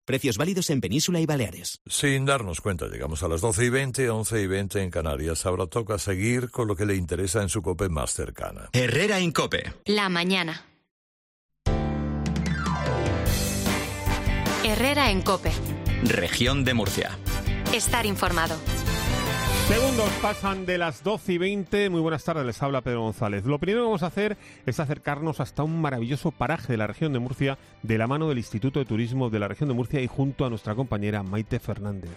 Precios válidos en Península y Baleares. Sin darnos cuenta, llegamos a las 12:20, 11:20 en Canarias. Ahora toca seguir con lo que le interesa en su COPE más cercana. Herrera en COPE. La mañana. Herrera en COPE. Región de Murcia. Estar informado. Segundos pasan de las 12:20. Muy buenas tardes, les habla Pedro González. Lo primero que vamos a hacer es acercarnos hasta un maravilloso paraje de la región de Murcia, de la mano del Instituto de Turismo de la región de Murcia y junto a nuestra compañera Maite Fernández.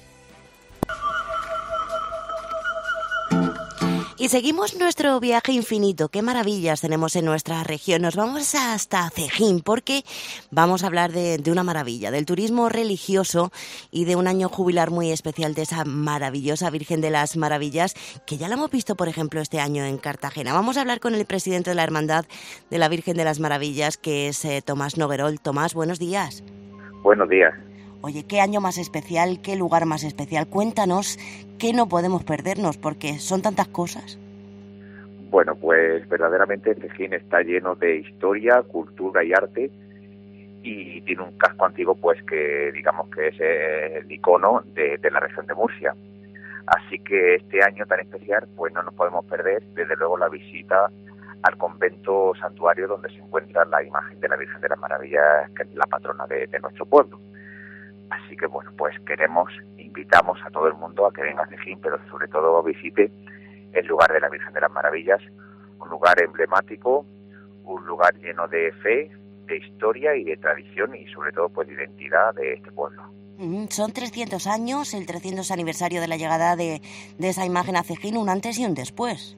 Y seguimos nuestro viaje infinito. Qué maravillas tenemos en nuestra región. Nos vamos hasta Cejín porque vamos a hablar de una maravilla, del turismo religioso y de un año jubilar muy especial de esa maravillosa Virgen de las Maravillas, que ya la hemos visto, por ejemplo, este año en Cartagena. Vamos a hablar con el presidente de la Hermandad de la Virgen de las Maravillas, que es Tomás Noguerol. Tomás, buenos días. Buenos días. Oye, qué año más especial, qué lugar más especial. Cuéntanos qué no podemos perdernos, porque son tantas cosas. Bueno, pues verdaderamente Cejín está lleno de historia, cultura y arte, y tiene un casco antiguo pues que digamos que es el icono de la región de Murcia. Así que este año tan especial pues no nos podemos perder desde luego la visita al convento santuario donde se encuentra la imagen de la Virgen de las Maravillas, que es la patrona de nuestro pueblo. Así que bueno, pues invitamos a todo el mundo a que venga a Cejín, pero sobre todo visite el lugar de la Virgen de las Maravillas, un lugar emblemático, un lugar lleno de fe, de historia y de tradición y sobre todo pues de identidad de este pueblo. Son 300 años, el 300 aniversario de la llegada de esa imagen a Cejín, un antes y un después.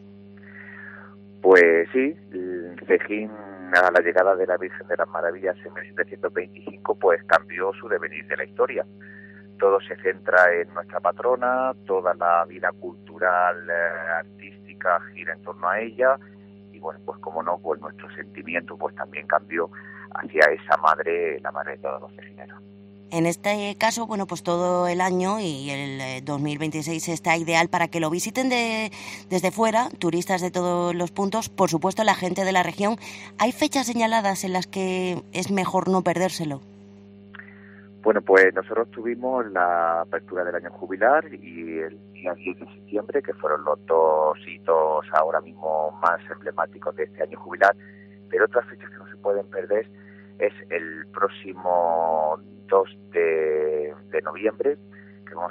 Pues sí, Cejín a la llegada de la Virgen de las Maravillas en 1725 pues cambió su devenir de la historia. Todo se centra en nuestra patrona, toda la vida cultural, artística gira en torno a ella y bueno, pues como no, pues nuestro sentimiento pues también cambió hacia esa madre, la madre de todos los cejineros. En este caso, bueno, pues todo el año y el 2026 está ideal para que lo visiten desde fuera, turistas de todos los puntos, por supuesto la gente de la región. ¿Hay fechas señaladas en las que es mejor no perdérselo? Bueno, pues nosotros tuvimos la apertura del año jubilar y el día 10 de septiembre, que fueron los dos hitos ahora mismo más emblemáticos de este año jubilar, pero otras fechas que no se pueden perder es el próximo 2 de noviembre, que vamos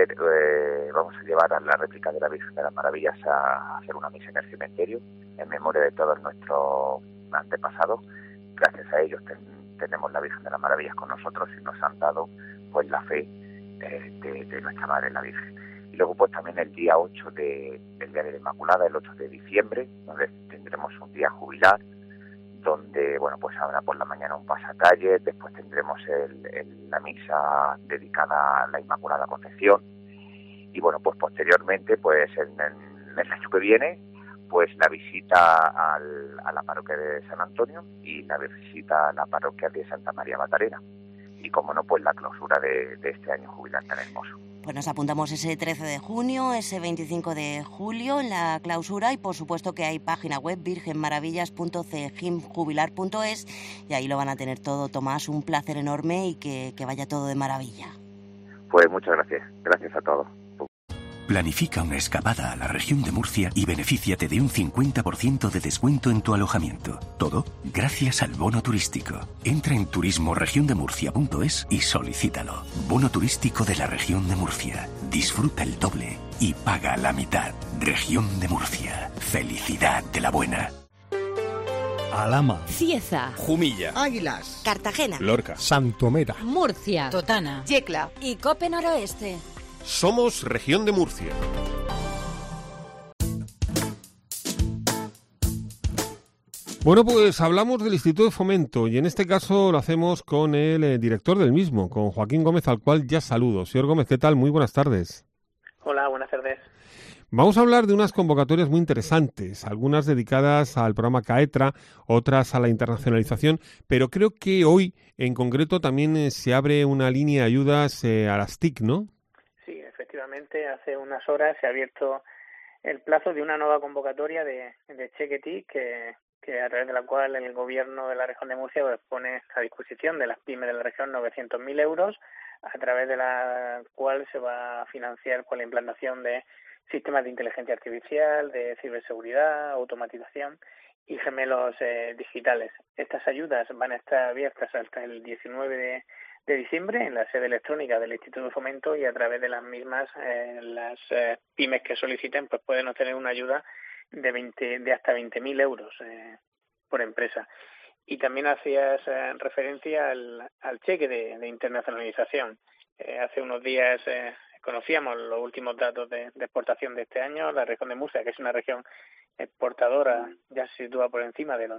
a llevar a la réplica de la Virgen de las Maravillas a hacer una misa en el cementerio, en memoria de todos nuestros antepasados. Gracias a ellos tenemos la Virgen de las Maravillas con nosotros y nos han dado pues la fe de nuestra Madre la Virgen. Y luego pues también el día 8 del Día de la Inmaculada, el 8 de diciembre, donde tendremos un día jubilar, donde bueno pues habrá por la mañana un pasacalle, después tendremos la misa dedicada a la Inmaculada Concepción y bueno pues posteriormente pues en el año que viene pues la visita a la parroquia de San Antonio y la visita a la parroquia de Santa María Magdalena y como no pues la clausura de este año jubilar tan hermoso. Pues nos apuntamos ese 13 de junio, ese 25 de julio en la clausura y por supuesto que hay página web virgenmaravillas.cejimjubilar.es y ahí lo van a tener todo. Tomás, un placer enorme y que vaya todo de maravilla. Pues muchas gracias a todos. Planifica una escapada a la región de Murcia y benefíciate de un 50% de descuento en tu alojamiento. Todo gracias al bono turístico. Entra en turismoregiondemurcia.es y solicítalo. Bono turístico de la región de Murcia. Disfruta el doble y paga la mitad. Región de Murcia. Felicidad de la buena. Alhama, Cieza, Jumilla, Águilas, Cartagena, Lorca, Santomera, Murcia, Totana, Yecla y Cope Noroeste. Somos Región de Murcia. Bueno, pues hablamos del Instituto de Fomento y en este caso lo hacemos con el director del mismo, con Joaquín Gómez, al cual ya saludo. Señor Gómez, ¿qué tal? Muy buenas tardes. Hola, buenas tardes. Vamos a hablar de unas convocatorias muy interesantes, algunas dedicadas al programa CAETRA, otras a la internacionalización, pero creo que hoy en concreto también se abre una línea de ayudas a las TIC, ¿no? Sí, efectivamente, hace unas horas se ha abierto el plazo de una nueva convocatoria de Cheque TIC que que a través de la cual el Gobierno de la región de Murcia pues, pone a disposición de las pymes de la región 900.000 euros, a través de la cual se va a financiar pues, la implantación de sistemas de inteligencia artificial, de ciberseguridad, automatización y gemelos digitales. Estas ayudas van a estar abiertas hasta el 19 de diciembre en la sede electrónica del Instituto de Fomento, y a través de las mismas las pymes que soliciten pues pueden obtener una ayuda de hasta 20.000 euros por empresa. Y también hacías referencia al cheque de internacionalización. Hace unos días conocíamos los últimos datos de exportación de este año. La región de Murcia, que es una región exportadora, ya se sitúa por encima de los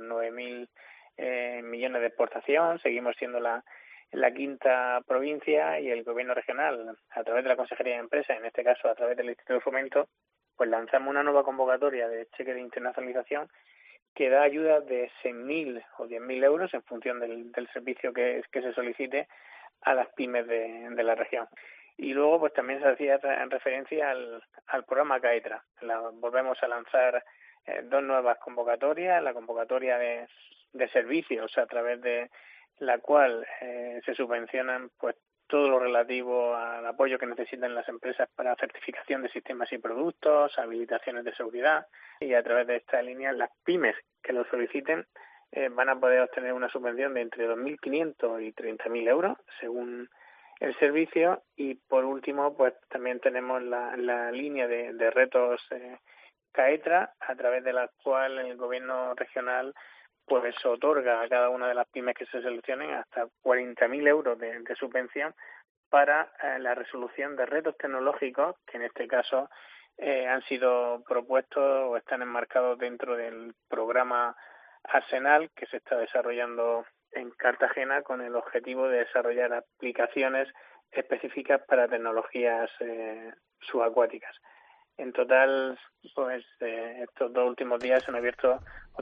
9.000 millones de exportación. Seguimos siendo la quinta provincia, y el Gobierno regional, a través de la Consejería de Empresa, en este caso a través del Instituto de Fomento, pues lanzamos una nueva convocatoria de cheque de internacionalización que da ayuda de 6.000 o 10.000 euros en función del servicio que se solicite a las pymes de la región. Y luego pues también se hacía en referencia al programa CAETRA. Volvemos a lanzar dos nuevas convocatorias: la convocatoria de servicios, a través de la cual se subvencionan pues todo lo relativo al apoyo que necesitan las empresas para certificación de sistemas y productos, habilitaciones de seguridad, y a través de esta línea las pymes que lo soliciten van a poder obtener una subvención de entre 2.500 y 30.000 euros según el servicio. Y por último pues también tenemos la línea de retos CAETRA, a través de la cual el Gobierno regional pues otorga a cada una de las pymes que se seleccionen hasta 40.000 euros de subvención para la resolución de retos tecnológicos que en este caso han sido propuestos o están enmarcados dentro del programa Arsenal, que se está desarrollando en Cartagena con el objetivo de desarrollar aplicaciones específicas para tecnologías subacuáticas. En total, pues estos 3 últimos días se han abierto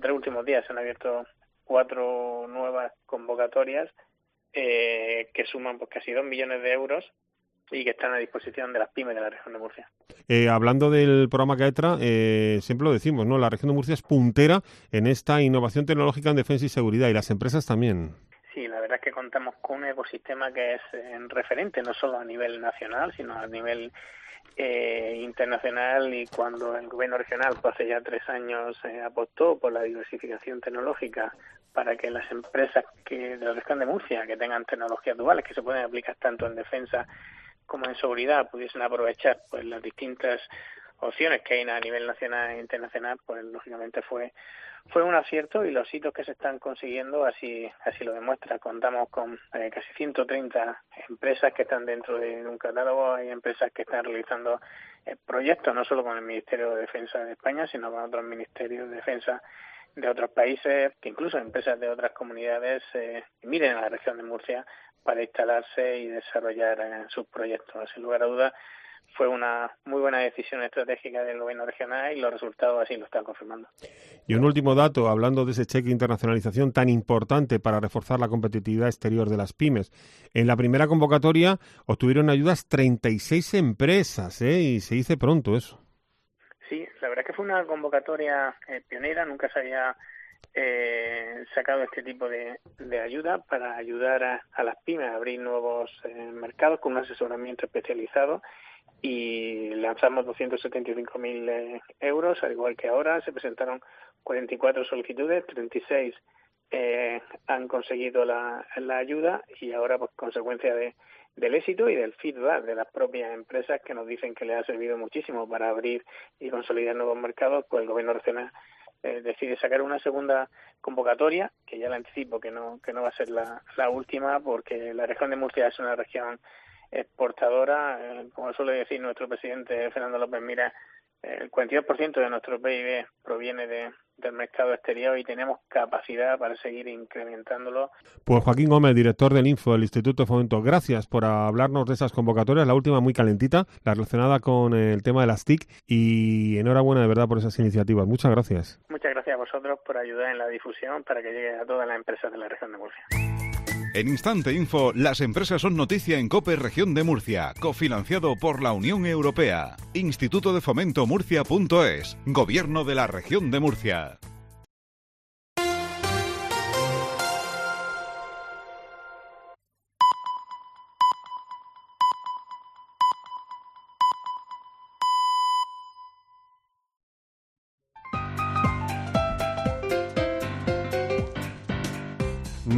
4 nuevas convocatorias que suman pues casi 2 millones de euros y que están a disposición de las pymes de la región de Murcia. Hablando del programa CAETRA, siempre lo decimos, ¿no? La región de Murcia es puntera en esta innovación tecnológica en defensa y seguridad, y las empresas también. Sí, la verdad es que contamos con un ecosistema que es referente no solo a nivel nacional, sino a nivel internacional. Y cuando el Gobierno regional pues hace ya 3 años apostó por la diversificación tecnológica para que las empresas de la región de Murcia que tengan tecnologías duales que se pueden aplicar tanto en defensa como en seguridad pudiesen aprovechar pues las distintas opciones que hay a nivel nacional e internacional, pues lógicamente fue un acierto, y los hitos que se están consiguiendo así lo demuestra. Contamos con casi 130 empresas que están dentro de un catálogo. Hay empresas que están realizando proyectos no solo con el Ministerio de Defensa de España, sino con otros ministerios de defensa de otros países, que incluso empresas de otras comunidades miren a la región de Murcia para instalarse y desarrollar sus proyectos. Sin lugar a dudas, fue una muy buena decisión estratégica del Gobierno regional, y los resultados así lo están confirmando. Y un último dato, hablando de ese cheque de internacionalización tan importante para reforzar la competitividad exterior de las pymes. En la primera convocatoria obtuvieron ayudas 36 empresas, y se dice pronto eso. Sí, la verdad es que fue una convocatoria pionera. Nunca se había sacado este tipo de ayuda para ayudar a las pymes a abrir nuevos mercados con un asesoramiento especializado, y lanzamos 275.000 euros, al igual que ahora. Se presentaron 44 solicitudes, 36 han conseguido la ayuda, y ahora pues consecuencia del éxito y del feedback de las propias empresas, que nos dicen que les ha servido muchísimo para abrir y consolidar nuevos mercados, pues el Gobierno regional decide sacar una segunda convocatoria, que ya le anticipo que no va a ser la última, porque la región de Murcia es una región exportadora. Como suele decir nuestro presidente Fernando López Miras, el 42% de nuestro PIB proviene del mercado exterior, y tenemos capacidad para seguir incrementándolo. Pues Joaquín Gómez, director del Info del Instituto de Fomento, gracias por hablarnos de esas convocatorias, la última muy calentita, la relacionada con el tema de las TIC, y enhorabuena de verdad por esas iniciativas. Muchas gracias. Muchas gracias a vosotros por ayudar en la difusión para que llegue a todas las empresas de la región de Murcia. En Instante Info, las empresas son noticia en COPE Región de Murcia, cofinanciado por la Unión Europea. Instituto de Fomento Murcia.es, Gobierno de la Región de Murcia.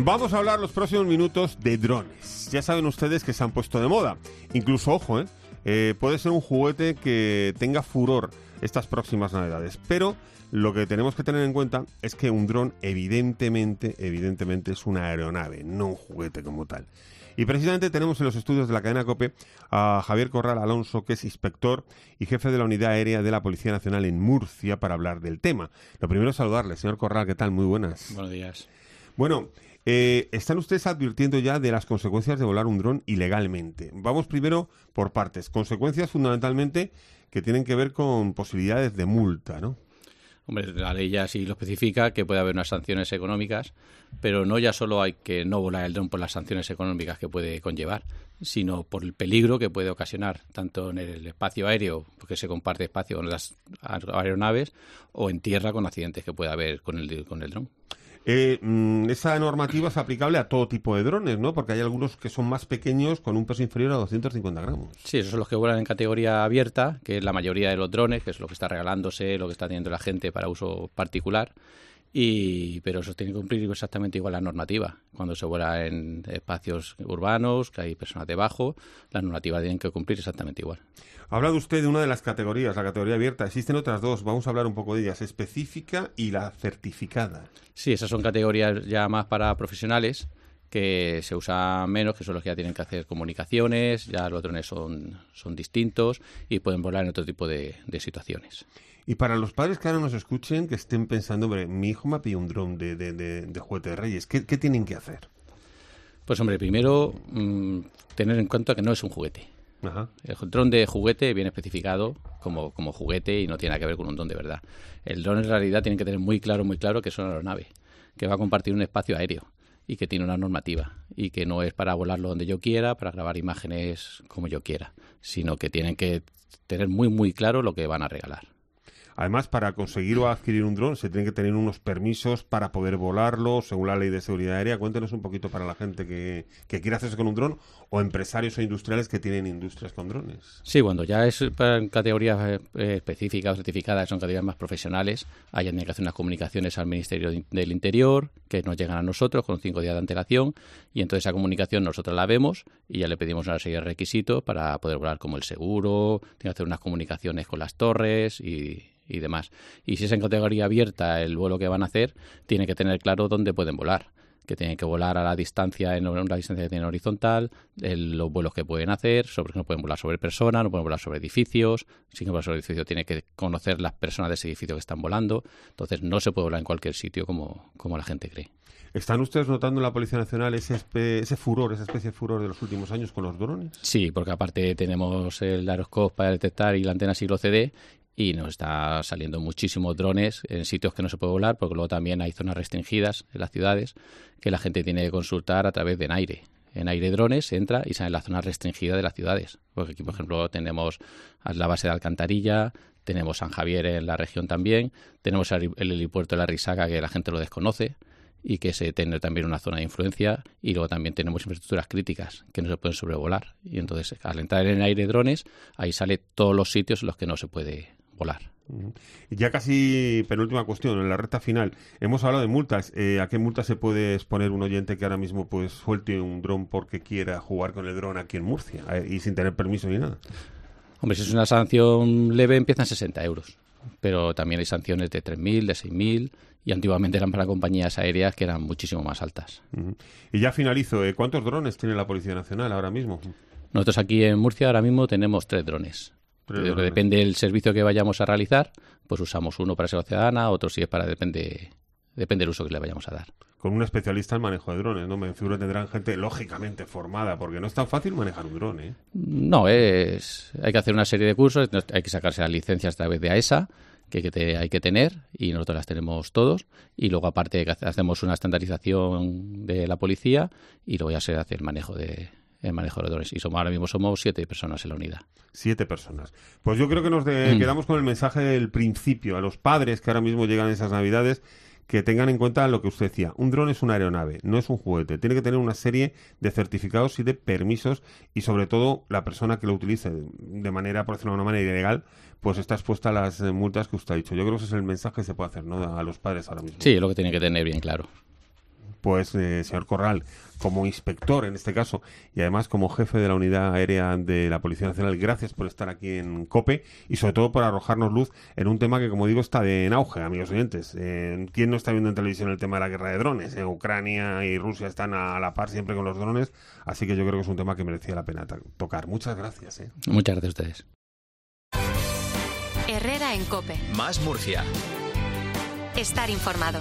Vamos a hablar los próximos minutos de drones. Ya saben ustedes que se han puesto de moda. Incluso, ojo, puede ser un juguete que tenga furor estas próximas navidades. Pero lo que tenemos que tener en cuenta es que un dron evidentemente es una aeronave, no un juguete como tal. Y precisamente tenemos en los estudios de la cadena COPE a Javier Corral Alonso, que es inspector y jefe de la Unidad Aérea de la Policía Nacional en Murcia, para hablar del tema. Lo primero es saludarle. Señor Corral, ¿qué tal? Muy buenas. Buenos días. Bueno, están ustedes advirtiendo ya de las consecuencias de volar un dron ilegalmente. Vamos primero por partes. Consecuencias fundamentalmente que tienen que ver con posibilidades de multa, ¿no? Hombre, la ley ya sí lo especifica, que puede haber unas sanciones económicas, pero no ya solo hay que no volar el dron por las sanciones económicas que puede conllevar, sino por el peligro que puede ocasionar, tanto en el espacio aéreo, porque se comparte espacio con las aeronaves, o en tierra con accidentes que puede haber con el dron. Esa normativa es aplicable a todo tipo de drones, ¿no? Porque hay algunos que son más pequeños con un peso inferior a 250 gramos. Sí, esos son los que vuelan en categoría abierta, que es la mayoría de los drones, que es lo que está regalándose, lo que está teniendo la gente para uso particular. Pero eso tiene que cumplir exactamente igual la normativa. Cuando se vuela en espacios urbanos, que hay personas debajo, las normativas tienen que cumplir exactamente igual. Ha hablado usted de una de las categorías, la categoría abierta. Existen otras dos, vamos a hablar un poco de ellas, específica y la certificada. Sí, esas son categorías ya más para profesionales, que se usan menos, que son los que ya tienen que hacer comunicaciones, ya los drones son distintos y pueden volar en otro tipo de situaciones. Y para los padres que ahora nos escuchen, que estén pensando, hombre, mi hijo me ha pedido un dron de juguete de Reyes, ¿qué tienen que hacer? Pues hombre, primero tener en cuenta que no es un juguete. Ajá. El dron de juguete viene especificado como juguete y no tiene nada que ver con un dron de verdad. El dron en realidad tiene que tener muy claro que es una aeronave, que va a compartir un espacio aéreo y que tiene una normativa y que no es para volarlo donde yo quiera, para grabar imágenes como yo quiera, sino que tienen que tener muy muy claro lo que van a regalar. Además, para conseguir o adquirir un dron se tienen que tener unos permisos para poder volarlo, según la Ley de Seguridad Aérea. Cuéntenos un poquito para la gente que quiere hacerse con un dron, o empresarios o industriales que tienen industrias con drones. Sí, cuando ya es para categorías específicas o certificadas, son categorías más profesionales, hay que hacer unas comunicaciones al Ministerio del Interior, que nos llegan a nosotros con 5 días de antelación, y entonces esa comunicación nosotros la vemos y ya le pedimos una serie de requisitos para poder volar, como el seguro, tiene que hacer unas comunicaciones con las torres y demás. Y si es en categoría abierta el vuelo que van a hacer, tiene que tener claro dónde pueden volar, que tienen que volar a la distancia, en una distancia que tiene horizontal, los vuelos que pueden hacer, no pueden volar sobre personas, no pueden volar sobre edificios. Si quieren volar sobre edificios, tiene que conocer las personas de ese edificio que están volando. Entonces no se puede volar en cualquier sitio como la gente cree. ¿Están ustedes notando en la Policía Nacional ese furor, esa especie de furor de los últimos años con los drones? Sí, porque aparte tenemos el Aeroscope para detectar y la antena siglo CD, y nos está saliendo muchísimos drones en sitios que no se puede volar, porque luego también hay zonas restringidas en las ciudades que la gente tiene que consultar a través de EnAire. En Aire Drones se entra y sale en la zona restringida de las ciudades. Porque aquí, por ejemplo, tenemos la base de Alcantarilla, tenemos San Javier en la región también, tenemos el helipuerto de la Risaca, que la gente lo desconoce y que se tiene también una zona de influencia, y luego también tenemos infraestructuras críticas que no se pueden sobrevolar. Y entonces, al entrar en Aire Drones, ahí sale todos los sitios en los que no se puede volar. Ya casi penúltima cuestión, en la recta final. Hemos hablado de multas. ¿A qué multa se puede exponer un oyente que ahora mismo pues suelte un dron porque quiera jugar con el dron aquí en Murcia y sin tener permiso ni nada? Hombre, si es una sanción leve, empieza en 60 euros. Pero también hay sanciones de 3.000, de 6.000, y antiguamente eran para compañías aéreas que eran muchísimo más altas. Y ya finalizo. ¿Cuántos drones tiene la Policía Nacional ahora mismo? Nosotros aquí en Murcia ahora mismo tenemos 3 drones. Depende del servicio que vayamos a realizar, pues usamos uno para seguridad ciudadana, otro si es para... Depende del uso que le vayamos a dar. Con un especialista en manejo de drones, ¿no? Me figuro que tendrán gente lógicamente formada, porque no es tan fácil manejar un dron, ¿eh? No, hay que hacer una serie de cursos, hay que sacarse las licencias a través de AESA, que hay que tener, y nosotros las tenemos todos, y luego aparte que hacemos una estandarización de la policía, y luego ya se hace el manejo de drones. Y ahora mismo somos 7 personas en la unidad. 7 personas. Pues yo creo que nos quedamos con el mensaje del principio, a los padres que ahora mismo llegan esas Navidades, que tengan en cuenta lo que usted decía. Un dron es una aeronave, no es un juguete. Tiene que tener una serie de certificados y de permisos, y sobre todo la persona que lo utilice de manera, por decirlo de una manera ilegal, pues está expuesta a las multas que usted ha dicho. Yo creo que ese es el mensaje que se puede hacer, ¿no?, a los padres ahora mismo. Sí, es lo que tiene que tener bien claro. Pues, señor Corral, como inspector en este caso, y además como jefe de la unidad aérea de la Policía Nacional, gracias por estar aquí en COPE y sobre todo por arrojarnos luz en un tema que, como digo, está en auge, amigos oyentes. ¿Quién no está viendo en televisión el tema de la guerra de drones? Ucrania y Rusia están a la par siempre con los drones, así que yo creo que es un tema que merecía la pena tocar. Muchas gracias. Muchas gracias a ustedes. Herrera en COPE. Más Murcia. Estar informado.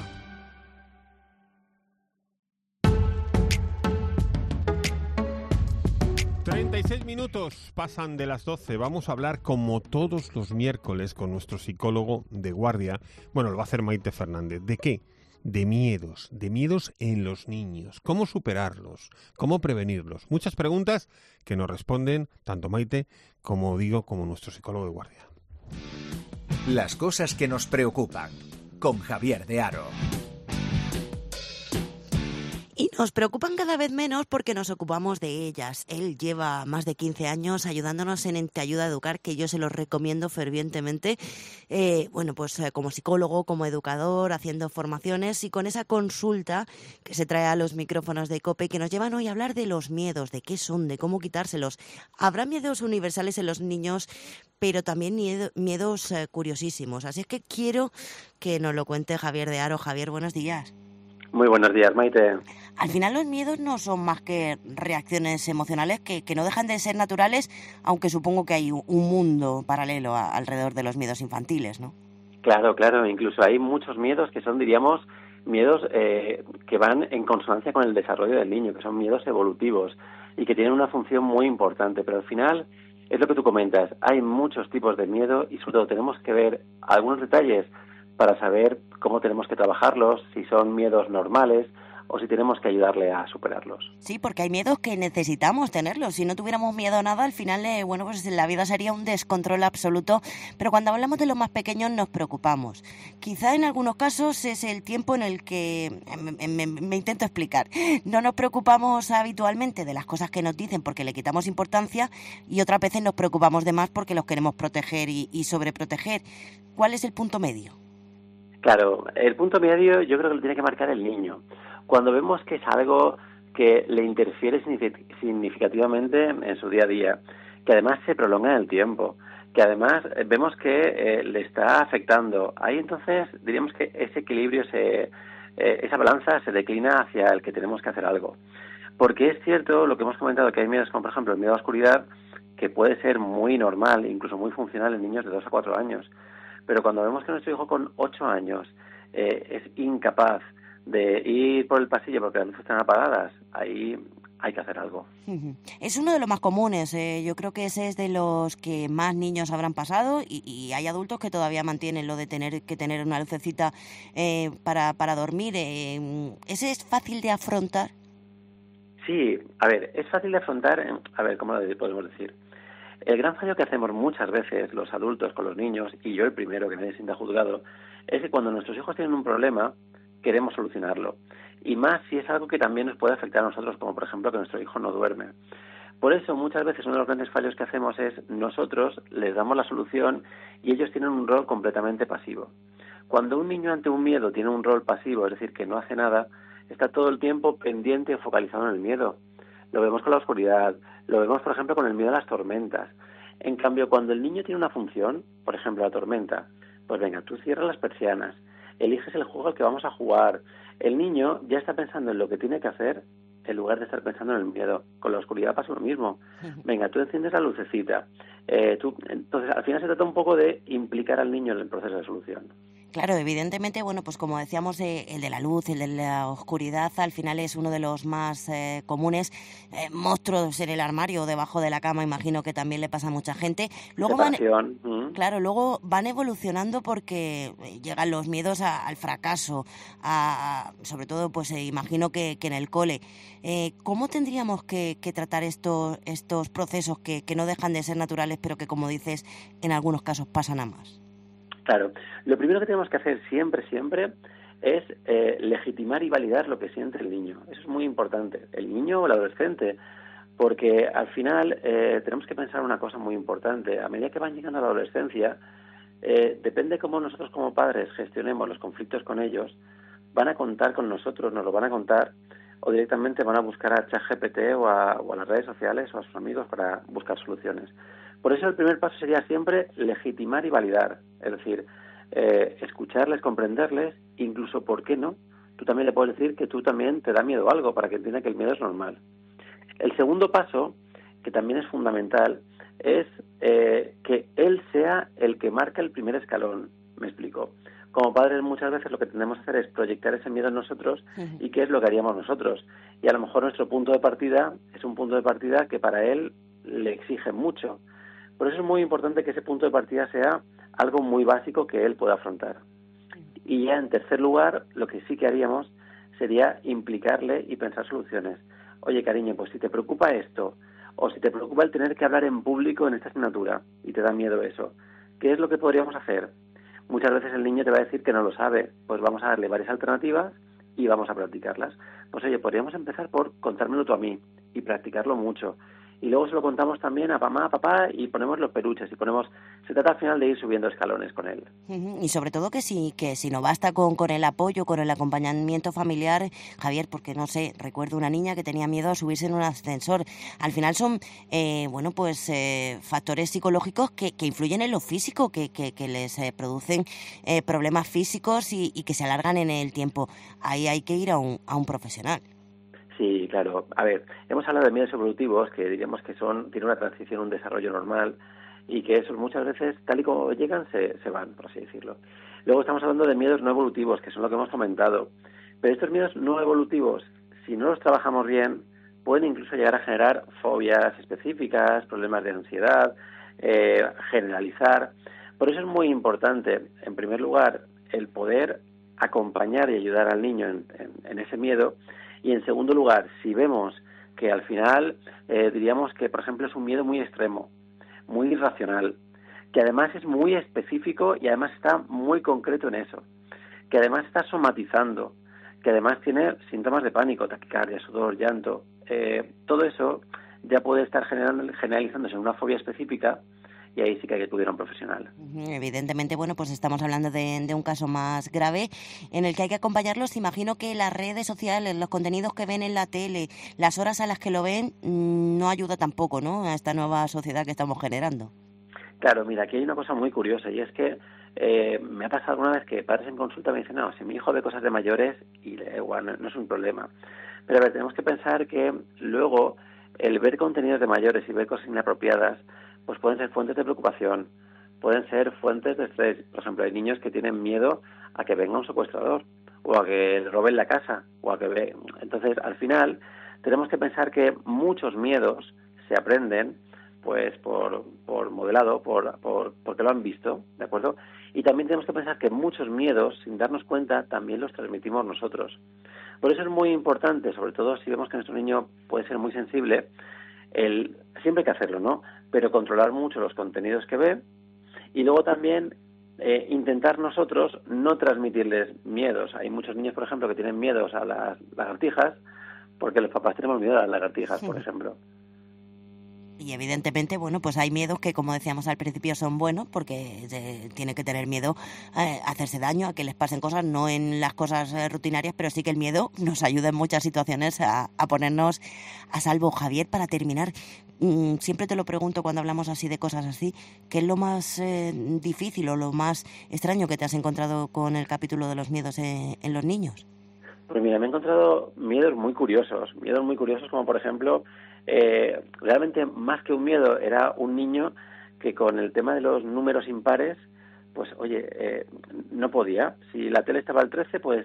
...36 pasan de las 12. Vamos a hablar, como todos los miércoles, con nuestro psicólogo de guardia. Bueno, lo va a hacer Maite Fernández. ¿De qué? De miedos en los niños. ¿Cómo superarlos? ¿Cómo prevenirlos? Muchas preguntas que nos responden tanto Maite como nuestro psicólogo de guardia. Las cosas que nos preocupan, con Javier de Haro. Y nos preocupan cada vez menos porque nos ocupamos de ellas. Él lleva más de 15 años ayudándonos en Te Ayuda a Educar, que yo se los recomiendo fervientemente. Como psicólogo, como educador, haciendo formaciones y con esa consulta que se trae a los micrófonos de COPE, que nos llevan hoy a hablar de los miedos, de qué son, de cómo quitárselos. Habrá miedos universales en los niños, pero también miedos curiosísimos. Así es que quiero que nos lo cuente Javier de Haro. Javier, buenos días. Muy buenos días, Maite. Al final los miedos no son más que reacciones emocionales que no dejan de ser naturales, aunque supongo que hay un mundo paralelo alrededor de los miedos infantiles, ¿no? Claro. Incluso hay muchos miedos que son, diríamos, miedos que van en consonancia con el desarrollo del niño, que son miedos evolutivos y que tienen una función muy importante. Pero al final, es lo que tú comentas, hay muchos tipos de miedo y sobre todo tenemos que ver algunos detalles para saber cómo tenemos que trabajarlos, si son miedos normales o si tenemos que ayudarle a superarlos. Sí, porque hay miedos que necesitamos tenerlos. Si no tuviéramos miedo a nada, al final, pues la vida sería un descontrol absoluto. Pero cuando hablamos de los más pequeños nos preocupamos. Quizá en algunos casos es el tiempo en el que, me intento explicar, no nos preocupamos habitualmente de las cosas que nos dicen porque le quitamos importancia y otras veces nos preocupamos de más porque los queremos proteger y sobreproteger. ¿Cuál es el punto medio? Claro, el punto medio yo creo que lo tiene que marcar el niño. Cuando vemos que es algo que le interfiere significativamente en su día a día, que además se prolonga en el tiempo, que además vemos que le está afectando, ahí entonces diríamos que ese equilibrio, esa balanza se declina hacia el que tenemos que hacer algo. Porque es cierto lo que hemos comentado, que hay miedos como por ejemplo el miedo a la oscuridad, que puede ser muy normal, incluso muy funcional en niños de 2 a 4 años. Pero cuando vemos que nuestro hijo con 8 años es incapaz de ir por el pasillo porque las luces están apagadas, ahí hay que hacer algo. Es uno de los más comunes. Yo creo que ese es de los que más niños habrán pasado y hay adultos que todavía mantienen lo de tener que tener una lucecita para dormir. ¿Ese es fácil de afrontar? Sí, a ver, es fácil de afrontar, ¿cómo lo podemos decir? El gran fallo que hacemos muchas veces los adultos con los niños, y yo el primero, que nadie se sienta juzgado, es que cuando nuestros hijos tienen un problema, queremos solucionarlo. Y más si es algo que también nos puede afectar a nosotros, como por ejemplo que nuestro hijo no duerme. Por eso muchas veces uno de los grandes fallos que hacemos es nosotros les damos la solución y ellos tienen un rol completamente pasivo. Cuando un niño ante un miedo tiene un rol pasivo, es decir, que no hace nada, está todo el tiempo pendiente y focalizado en el miedo. Lo vemos con la oscuridad, lo vemos, por ejemplo, con el miedo a las tormentas. En cambio, cuando el niño tiene una función, por ejemplo, la tormenta, pues venga, tú cierras las persianas, eliges el juego al que vamos a jugar. El niño ya está pensando en lo que tiene que hacer en lugar de estar pensando en el miedo. Con la oscuridad pasa lo mismo. Venga, tú enciendes la lucecita. Entonces, al final se trata un poco de implicar al niño en el proceso de solución. Claro, evidentemente, pues como decíamos, el de la luz, el de la oscuridad, al final es uno de los más comunes. Monstruos en el armario o debajo de la cama, imagino que también le pasa a mucha gente. Luego luego van evolucionando porque llegan los miedos al fracaso, sobre todo, pues imagino que en el cole. ¿Cómo tendríamos que tratar estos procesos que no dejan de ser naturales, pero que, como dices, en algunos casos pasan a más? Claro, lo primero que tenemos que hacer siempre es legitimar y validar lo que siente el niño. Eso es muy importante, el niño o el adolescente, porque al final tenemos que pensar una cosa muy importante. A medida que van llegando a la adolescencia, depende cómo nosotros como padres gestionemos los conflictos con ellos, van a contar con nosotros, nos lo van a contar, o directamente van a buscar a ChatGPT o a las redes sociales o a sus amigos para buscar soluciones. Por eso el primer paso sería siempre legitimar y validar, es decir, escucharles, comprenderles, incluso, ¿por qué no? Tú también le puedes decir que tú también te da miedo algo para que entienda que el miedo es normal. El segundo paso, que también es fundamental, es que él sea el que marca el primer escalón. Me explico. Como padres muchas veces lo que tendemos a hacer es proyectar ese miedo en nosotros y qué es lo que haríamos nosotros. Y a lo mejor nuestro punto de partida es un punto de partida que para él le exige mucho. Por eso es muy importante que ese punto de partida sea algo muy básico que él pueda afrontar. Y ya en tercer lugar, lo que sí que haríamos sería implicarle y pensar soluciones. Oye, cariño, pues si te preocupa esto, o si te preocupa el tener que hablar en público en esta asignatura y te da miedo eso, ¿qué es lo que podríamos hacer? Muchas veces el niño te va a decir que no lo sabe, pues vamos a darle varias alternativas y vamos a practicarlas. Pues oye, podríamos empezar por contármelo tú a mí y practicarlo mucho. Y luego se lo contamos también a mamá, a papá y ponemos los peluches y ponemos... Se trata al final de ir subiendo escalones con él. Y sobre todo que si no basta con el apoyo, con el acompañamiento familiar, Javier, porque no sé, recuerdo una niña que tenía miedo a subirse en un ascensor. Al final son, factores psicológicos que influyen en lo físico, que les producen problemas físicos y que se alargan en el tiempo. Ahí hay que ir a un profesional. Sí, claro. A ver, hemos hablado de miedos evolutivos que diríamos que tienen una transición, un desarrollo normal y que esos muchas veces, tal y como llegan, se van, por así decirlo. Luego estamos hablando de miedos no evolutivos, que son lo que hemos comentado. Pero estos miedos no evolutivos, si no los trabajamos bien, pueden incluso llegar a generar fobias específicas, problemas de ansiedad, generalizar. Por eso es muy importante, en primer lugar, el poder acompañar y ayudar al niño en ese miedo. Y en segundo lugar, si vemos que al final diríamos que, por ejemplo, es un miedo muy extremo, muy irracional, que además es muy específico y además está muy concreto en eso, que además está somatizando, que además tiene síntomas de pánico, taquicardia, sudor, llanto, todo eso ya puede estar generalizándose en una fobia específica. Y ahí sí que hay que acudir a un profesional. Evidentemente, bueno, pues estamos hablando de un caso más grave en el que hay que acompañarlos. Imagino que las redes sociales, los contenidos que ven en la tele, las horas a las que lo ven, no ayuda tampoco, ¿no?, a esta nueva sociedad que estamos generando. Claro, mira, aquí hay una cosa muy curiosa y es que me ha pasado alguna vez que padres en consulta me dicen, no, si mi hijo ve cosas de mayores, y igual no es un problema. Pero a ver, tenemos que pensar que luego el ver contenidos de mayores y ver cosas inapropiadas pues pueden ser fuentes de preocupación, pueden ser fuentes de estrés. Por ejemplo, hay niños que tienen miedo a que venga un secuestrador o a que le roben la casa o a que Entonces, al final, tenemos que pensar que muchos miedos se aprenden pues por modelado, porque lo han visto, ¿de acuerdo? Y también tenemos que pensar que muchos miedos, sin darnos cuenta, también los transmitimos nosotros. Por eso es muy importante, sobre todo si vemos que nuestro niño puede ser muy sensible, siempre hay que hacerlo, ¿no?, pero controlar mucho los contenidos que ve y luego también intentar nosotros no transmitirles miedos. Hay muchos niños, por ejemplo, que tienen miedos a las lagartijas porque los papás tenemos miedo a las lagartijas, por ejemplo. Y evidentemente, bueno, pues hay miedos que, como decíamos al principio, son buenos porque tiene que tener miedo a hacerse daño, a que les pasen cosas, no en las cosas rutinarias, pero sí que el miedo nos ayuda en muchas situaciones a ponernos a salvo. Javier, para terminar, siempre te lo pregunto cuando hablamos así de cosas así, ¿qué es lo más difícil o lo más extraño que te has encontrado con el capítulo de los miedos en los niños? Pues mira, me he encontrado miedos muy curiosos como por ejemplo, realmente más que un miedo era un niño que con el tema de los números impares, pues oye, no podía. Si la tele estaba al 13, pues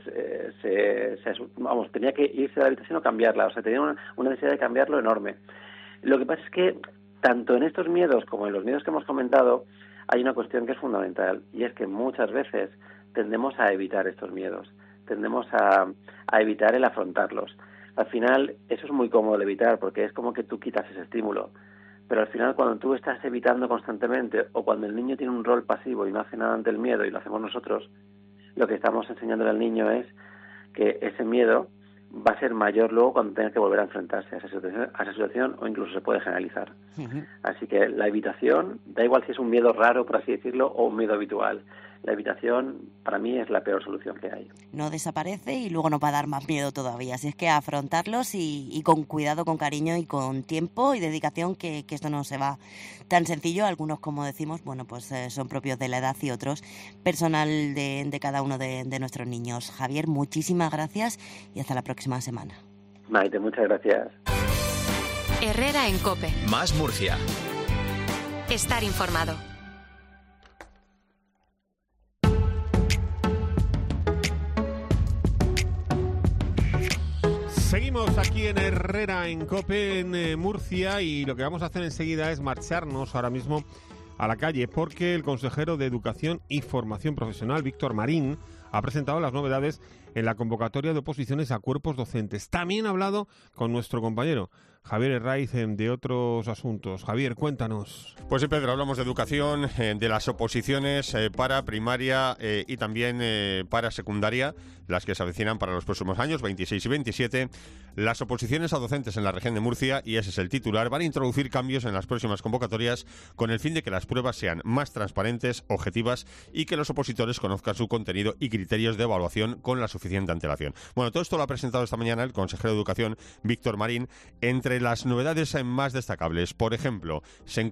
tenía que irse de la habitación o cambiarla, o sea, tenía una necesidad de cambiarlo enorme. Lo que pasa es que tanto en estos miedos como en los miedos que hemos comentado hay una cuestión que es fundamental y es que muchas veces tendemos a evitar estos miedos. Tendemos a evitar el afrontarlos. Al final, eso es muy cómodo de evitar porque es como que tú quitas ese estímulo. Pero al final, cuando tú estás evitando constantemente o cuando el niño tiene un rol pasivo y no hace nada ante el miedo y lo hacemos nosotros, lo que estamos enseñándole al niño es que ese miedo va a ser mayor luego cuando tenga que volver a enfrentarse a esa situación o incluso se puede generalizar. Uh-huh. Así que la evitación, da igual si es un miedo raro, por así decirlo, o un miedo habitual. la evitación para mí es la peor solución que hay. No desaparece y luego nos va a dar más miedo todavía. Así es que afrontarlos y con cuidado, con cariño y con tiempo y dedicación, que esto no se va tan sencillo. Algunos, como decimos, bueno, pues son propios de la edad y otros personal de cada uno de nuestros niños. Javier, muchísimas gracias y hasta la próxima semana. Maite, muchas gracias. Herrera en COPE. Más Murcia. Estar informado. Seguimos aquí en Herrera en COPE, en Murcia, y lo que vamos a hacer enseguida es marcharnos ahora mismo a la calle, porque el consejero de Educación y Formación Profesional, Víctor Marín, ha presentado las novedades en la convocatoria de oposiciones a cuerpos docentes. También ha hablado con nuestro compañero Javier Herraiz de otros asuntos. Javier, cuéntanos. Pues sí, Pedro, hablamos de educación, de las oposiciones para primaria y también para secundaria, las que se avecinan para los próximos años, 26 y 27. Las oposiciones a docentes en la región de Murcia, y ese es el titular, van a introducir cambios en las próximas convocatorias con el fin de que las pruebas sean más transparentes, objetivas y que los opositores conozcan su contenido y criterios de evaluación con la suficiente antelación. Bueno, todo esto lo ha presentado esta mañana el consejero de Educación, Víctor Marín. Entre las novedades más destacables, por ejemplo, se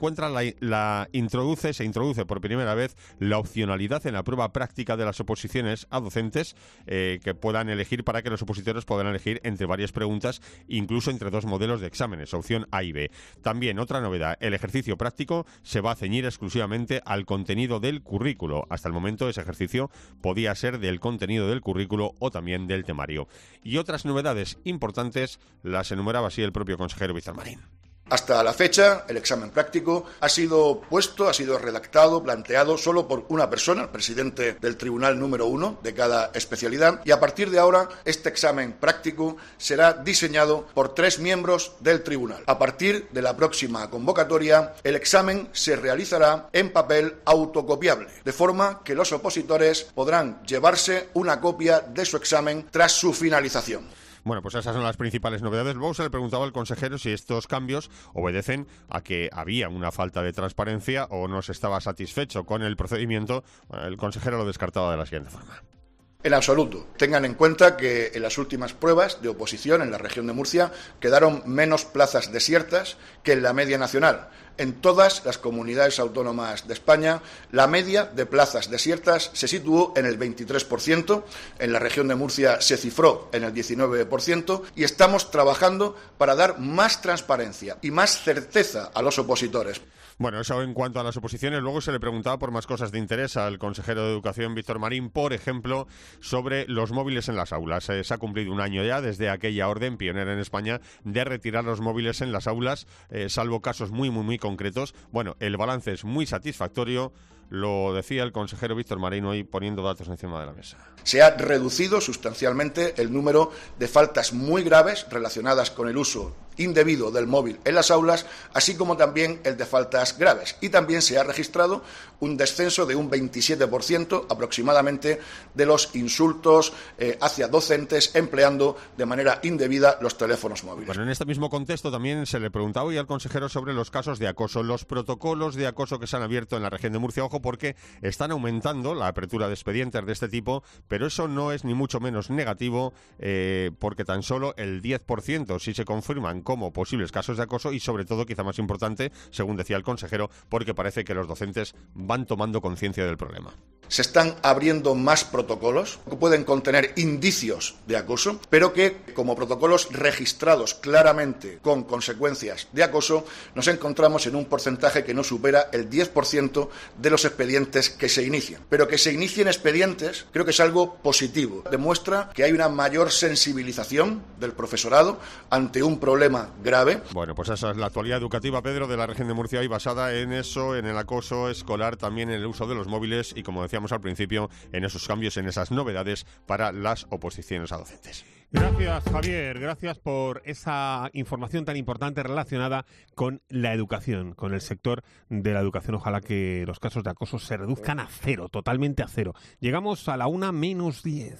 introduce por primera vez la opcionalidad en la prueba práctica de las oposiciones a docentes, que puedan elegir, para que los opositores puedan elegir entre varias preguntas, incluso entre dos modelos de exámenes, opción A y B. También otra novedad, el ejercicio práctico se va a ceñir exclusivamente al contenido del currículo. Hasta el momento ese ejercicio podía ser del contenido del currículo o también del temario. Y otras novedades importantes las enumeraba así el propio consejero Víctor Marín. Hasta la fecha, el examen práctico ha sido redactado, planteado solo por una persona, el presidente del tribunal número 1 de cada especialidad, y a partir de ahora este examen práctico será diseñado por 3 miembros del tribunal. A partir de la próxima convocatoria, el examen se realizará en papel autocopiable, de forma que los opositores podrán llevarse una copia de su examen tras su finalización. Bueno, pues esas son las principales novedades. Luego se le preguntaba al consejero si estos cambios obedecen a que había una falta de transparencia o no se estaba satisfecho con el procedimiento. Bueno, el consejero lo descartaba de la siguiente forma. En absoluto. Tengan en cuenta que en las últimas pruebas de oposición en la región de Murcia quedaron menos plazas desiertas que en la media nacional. En todas las comunidades autónomas de España, la media de plazas desiertas se situó en el 23%, en la región de Murcia se cifró en el 19%, y estamos trabajando para dar más transparencia y más certeza a los opositores. Bueno, eso en cuanto a las oposiciones. Luego se le preguntaba por más cosas de interés al consejero de Educación, Víctor Marín, por ejemplo, sobre los móviles en las aulas. Se ha cumplido un año ya desde aquella orden pionera en España de retirar los móviles en las aulas, salvo casos muy concretos. Bueno, el balance es muy satisfactorio. Lo decía el consejero Víctor Marín hoy, poniendo datos encima de la mesa. Se ha reducido sustancialmente el número de faltas muy graves relacionadas con el uso indebido del móvil en las aulas, así como también el de faltas graves. Y también se ha registrado un descenso de un 27% aproximadamente de los insultos hacia docentes empleando de manera indebida los teléfonos móviles. Bueno, en este mismo contexto también se le preguntaba hoy al consejero sobre los casos de acoso, los protocolos de acoso que se han abierto en la región de Murcia. Ojo, porque están aumentando la apertura de expedientes de este tipo, pero eso no es ni mucho menos negativo, porque tan solo el 10% sí se confirman como posibles casos de acoso, y sobre todo, quizá más importante, según decía el consejero, porque parece que los docentes van tomando conciencia del problema. Se están abriendo más protocolos que pueden contener indicios de acoso, pero que, como protocolos registrados claramente con consecuencias de acoso, nos encontramos en un porcentaje que no supera el 10% de los expedientes que se inician. Pero que se inicien expedientes creo que es algo positivo. Demuestra que hay una mayor sensibilización del profesorado ante un problema grave. Bueno, pues esa es la actualidad educativa, Pedro, de la región de Murcia, y basada en eso, en el acoso escolar, también en el uso de los móviles y, como decíamos al principio, en esos cambios, en esas novedades para las oposiciones a docentes. Gracias, Javier. Gracias por esa información tan importante relacionada con la educación, con el sector de la educación. Ojalá que los casos de acoso se reduzcan a cero, totalmente a cero. Llegamos a la 1:10.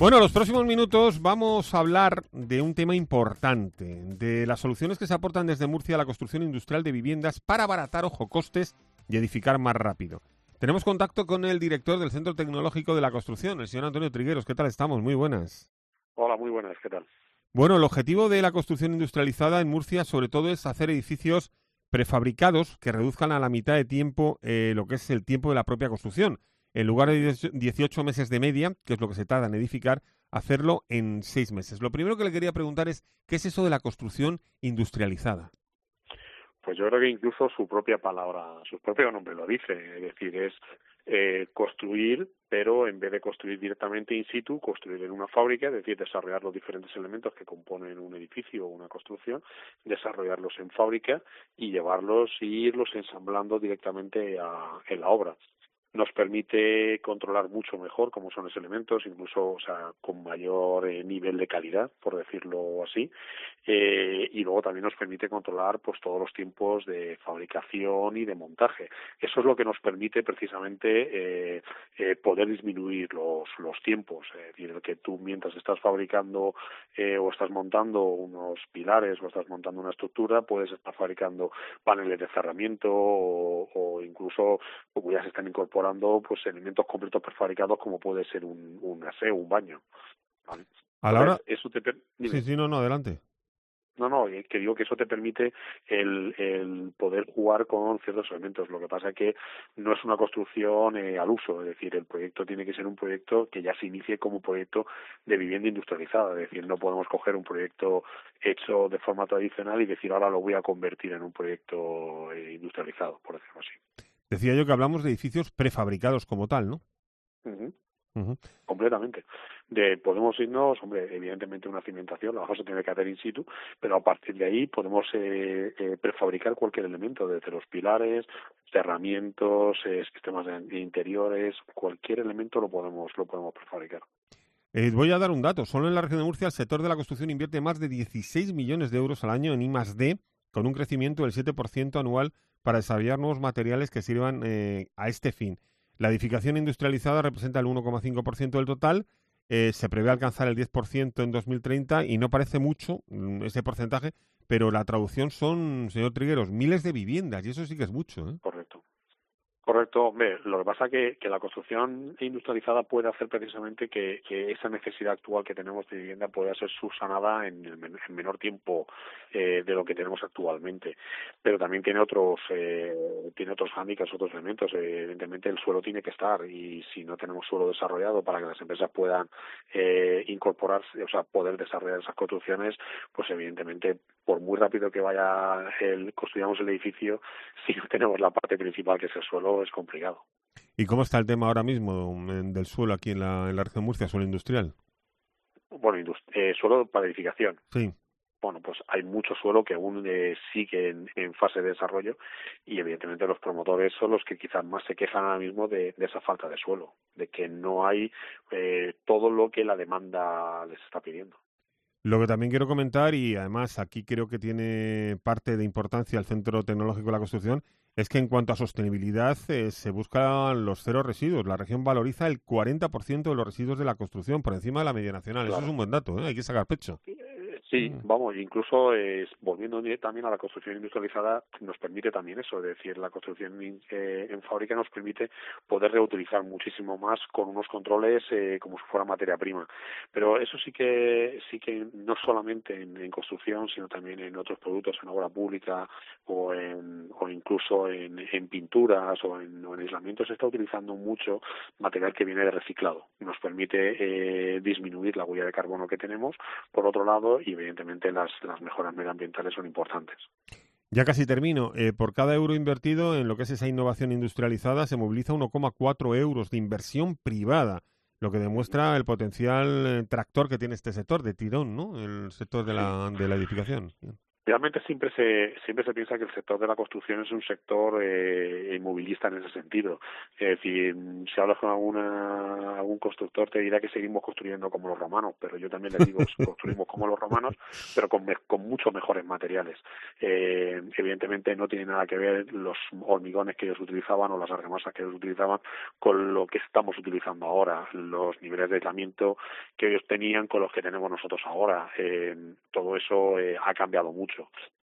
Bueno, los próximos minutos vamos a hablar de un tema importante, de las soluciones que se aportan desde Murcia a la construcción industrial de viviendas para abaratar, ojo, costes y edificar más rápido. Tenemos contacto con el director del Centro Tecnológico de la Construcción, el señor Antonio Trigueros. ¿Qué tal estamos? Muy buenas. Hola, muy buenas. ¿Qué tal? Bueno, el objetivo de la construcción industrializada en Murcia sobre todo es hacer edificios prefabricados que reduzcan a la mitad de tiempo lo que es el tiempo de la propia construcción. En lugar de 18 meses de media, que es lo que se tarda en edificar, hacerlo en 6 meses. Lo primero que le quería preguntar es, ¿qué es eso de la construcción industrializada? Pues yo creo que incluso su propia palabra, su propio nombre lo dice, es decir, es construir, pero en vez de construir directamente in situ, construir en una fábrica, es decir, desarrollar los diferentes elementos que componen un edificio o una construcción, desarrollarlos en fábrica y llevarlos e irlos ensamblando directamente en la obra. Nos permite controlar mucho mejor cómo son esos elementos, incluso, o sea, con mayor nivel de calidad, por decirlo así, y luego también nos permite controlar pues todos los tiempos de fabricación y de montaje. Eso es lo que nos permite precisamente poder disminuir los tiempos, es decir, que tú mientras estás fabricando o estás montando unos pilares o estás montando una estructura, puedes estar fabricando paneles de cerramiento o incluso, como ya se están incorporando, pues elementos completos prefabricados como puede ser un aseo, un baño, ¿vale? A la hora... Eso te Sí, no, adelante. No, que digo que eso te permite el poder jugar con ciertos elementos. Lo que pasa es que no es una construcción al uso, es decir, el proyecto tiene que ser un proyecto que ya se inicie como proyecto de vivienda industrializada, es decir, no podemos coger un proyecto hecho de forma tradicional y decir ahora lo voy a convertir en un proyecto industrializado, por decirlo así. Decía yo que hablamos de edificios prefabricados como tal, ¿no? Completamente. Podemos irnos, hombre, evidentemente una cimentación, la base tiene que hacer in situ, pero a partir de ahí podemos prefabricar cualquier elemento, desde los pilares, cerramientos, sistemas de interiores, cualquier elemento lo podemos prefabricar. Voy a dar un dato. Solo en la región de Murcia el sector de la construcción invierte más de 16 millones de euros al año en I+D, con un crecimiento del 7% anual para desarrollar nuevos materiales que sirvan a este fin. La edificación industrializada representa el 1,5% del total, se prevé alcanzar el 10% en 2030 y no parece mucho ese porcentaje, pero la traducción son, señor Trigueros, miles de viviendas y eso sí que es mucho, ¿eh? Correcto. Hombre, lo que pasa es que la construcción industrializada puede hacer precisamente que esa necesidad actual que tenemos de vivienda pueda ser subsanada en menor tiempo de lo que tenemos actualmente. Pero también tiene otros hándicaps, otros elementos. Evidentemente el suelo tiene que estar y si no tenemos suelo desarrollado para que las empresas puedan incorporarse, o sea, poder desarrollar esas construcciones, pues evidentemente por muy rápido que construyamos el edificio, si no tenemos la parte principal que es el suelo, es complicado. ¿Y cómo está el tema ahora mismo del suelo aquí en la región de Murcia, suelo industrial? Bueno, suelo para edificación. Sí. Bueno, pues hay mucho suelo que aún sigue en fase de desarrollo y evidentemente los promotores son los que quizás más se quejan ahora mismo de esa falta de suelo, de que no hay todo lo que la demanda les está pidiendo. Lo que también quiero comentar, y además aquí creo que tiene parte de importancia el Centro Tecnológico de la Construcción, es que en cuanto a sostenibilidad se buscan los cero residuos. La región valoriza el 40% de los residuos de la construcción por encima de la media nacional. Claro. Eso es un buen dato, ¿eh? Hay que sacar pecho. Sí, vamos, incluso volviendo también a la construcción industrializada nos permite también eso, es decir, la construcción en fábrica nos permite poder reutilizar muchísimo más con unos controles como si fuera materia prima. Pero eso sí que no solamente en construcción, sino también en otros productos, en obra pública o incluso en pinturas o en aislamiento se está utilizando mucho material que viene de reciclado. Nos permite disminuir la huella de carbono que tenemos, por otro lado, y evidentemente las mejoras medioambientales son importantes. Ya casi termino. Por cada euro invertido en lo que es esa innovación industrializada se moviliza 1,4 euros de inversión privada, lo que demuestra el potencial tractor que tiene este sector, de tirón, ¿no? El sector de la edificación. Realmente siempre se piensa que el sector de la construcción es un sector inmovilista en ese sentido. Es decir, si hablas con algún constructor te dirá que seguimos construyendo como los romanos, pero yo también les digo que construimos como los romanos, pero con mucho mejores materiales. Evidentemente no tiene nada que ver los hormigones que ellos utilizaban o las argamasas que ellos utilizaban con lo que estamos utilizando ahora, los niveles de aislamiento que ellos tenían con los que tenemos nosotros ahora. Todo eso ha cambiado mucho.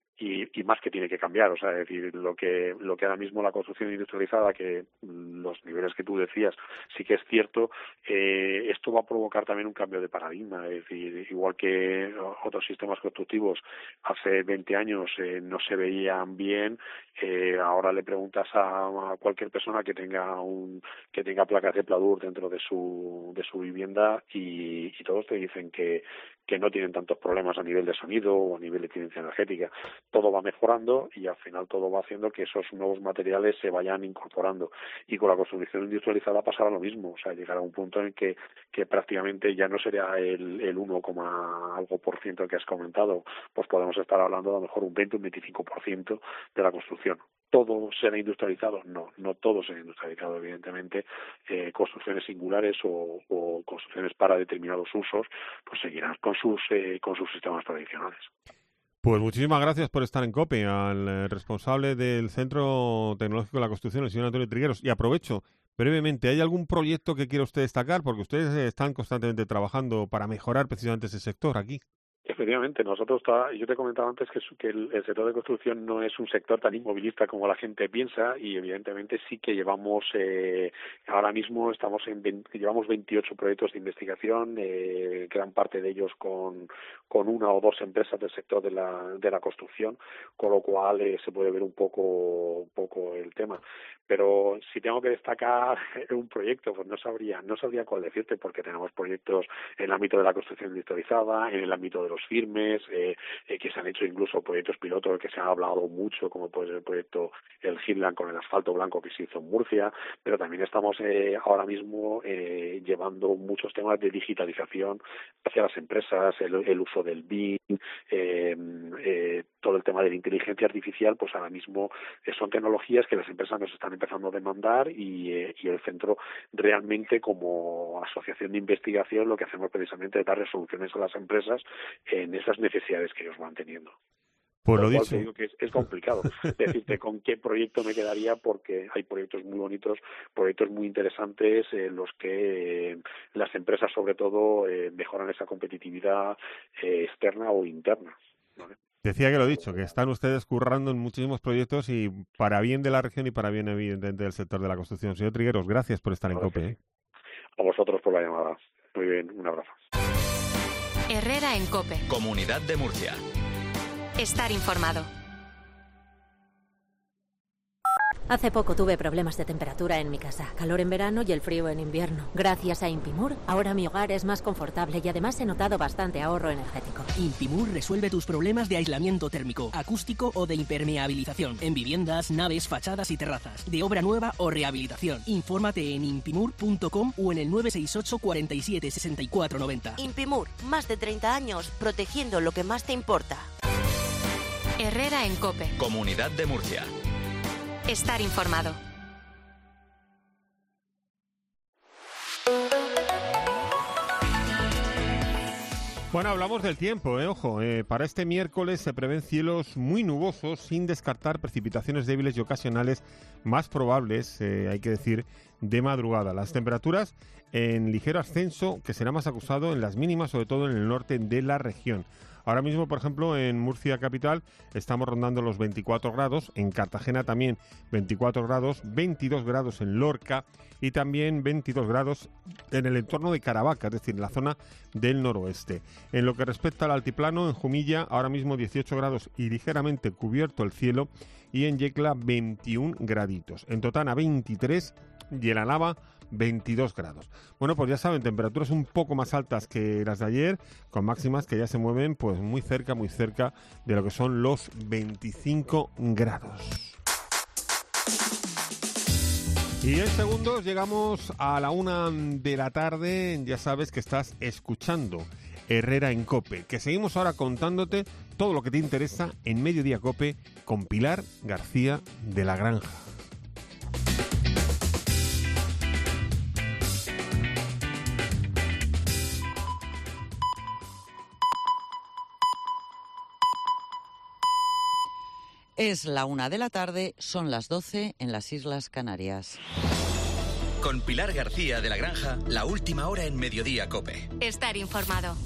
Y más que tiene que cambiar, o sea, es decir, lo que ahora mismo la construcción industrializada, que los niveles que tú decías, sí que es cierto, esto va a provocar también un cambio de paradigma, es decir, igual que otros sistemas constructivos hace 20 años no se veían bien, ahora le preguntas a cualquier persona que tenga placas de pladur dentro de su vivienda y todos te dicen que no tienen tantos problemas a nivel de sonido o a nivel de eficiencia energética. Todo va mejorando y al final todo va haciendo que esos nuevos materiales se vayan incorporando. Y con la construcción industrializada pasará lo mismo, o sea, llegará a un punto en que prácticamente ya no será el 1, algo por ciento que has comentado, pues podemos estar hablando de a lo mejor un 20, un 25% de la construcción. ¿Todo será industrializado? No todo será industrializado, evidentemente. Construcciones singulares o construcciones para determinados usos, pues seguirán con sus sistemas tradicionales. Pues muchísimas gracias por estar en COPE, al responsable del Centro Tecnológico de la Construcción, el señor Antonio Trigueros. Y aprovecho brevemente, ¿hay algún proyecto que quiera usted destacar? Porque ustedes están constantemente trabajando para mejorar precisamente ese sector aquí. Efectivamente, yo te comentaba antes que el sector de construcción no es un sector tan inmovilista como la gente piensa y evidentemente sí que llevamos, ahora mismo llevamos 28 proyectos de investigación, gran parte de ellos con una o dos empresas del sector de la construcción, con lo cual se puede ver un poco el tema. Pero si tengo que destacar un proyecto, pues no sabría cuál decirte, porque tenemos proyectos en el ámbito de la construcción industrializada, en el ámbito de los firmes, que se han hecho incluso proyectos pilotos que se han hablado mucho, como puede ser el proyecto El Hitland con el asfalto blanco que se hizo en Murcia, pero también estamos ahora mismo llevando muchos temas de digitalización hacia las empresas, el uso del BIM, todo el tema de la inteligencia artificial, pues ahora mismo son tecnologías que las empresas nos están empezando a demandar y el centro realmente como asociación de investigación lo que hacemos precisamente es dar resoluciones a las empresas en esas necesidades que ellos van teniendo. Pues lo dicho. Te digo que es complicado decirte con qué proyecto me quedaría porque hay proyectos muy bonitos, proyectos muy interesantes en los que las empresas sobre todo mejoran esa competitividad externa o interna, ¿vale? Decía que lo dicho, que están ustedes currando en muchísimos proyectos y para bien de la región y para bien evidentemente del sector de la construcción. Señor Trigueros, gracias por estar en COPE. A vosotros por la llamada. Muy bien, un abrazo. Herrera en COPE. Comunidad de Murcia. Estar informado. Hace poco tuve problemas de temperatura en mi casa, calor en verano y el frío en invierno. Gracias a Impimur, ahora mi hogar es más confortable y además he notado bastante ahorro energético. Impimur resuelve tus problemas de aislamiento térmico, acústico o de impermeabilización en viviendas, naves, fachadas y terrazas, de obra nueva o rehabilitación. Infórmate en impimur.com o en el 968 47 64 90. Impimur, más de 30 años protegiendo lo que más te importa. Herrera en COPE. Comunidad de Murcia. Estar informado. Bueno, hablamos del tiempo, ojo. Para este miércoles se prevén cielos muy nubosos, sin descartar precipitaciones débiles y ocasionales más probables, hay que decir, de madrugada. Las temperaturas en ligero ascenso, que será más acusado en las mínimas, sobre todo en el norte de la región. Ahora mismo, por ejemplo, en Murcia capital estamos rondando los 24 grados, en Cartagena también 24 grados, 22 grados en Lorca y también 22 grados en el entorno de Caravaca, es decir, en la zona del noroeste. En lo que respecta al altiplano, en Jumilla ahora mismo 18 grados y ligeramente cubierto el cielo, y en Yecla 21 graditos. En Totana 23 y en Alhama 22 grados. Bueno, pues ya saben, temperaturas un poco más altas que las de ayer, con máximas que ya se mueven pues muy cerca de lo que son los 25 grados. Y en segundos llegamos a la 1 de la tarde. Ya sabes que estás escuchando Herrera en COPE, que seguimos ahora contándote todo lo que te interesa en Mediodía COPE con Pilar García de la Granja. Es la 1 de la tarde, son las 12 en las Islas Canarias. Con Pilar García de la Granja, la última hora en Mediodía COPE. Estar informado.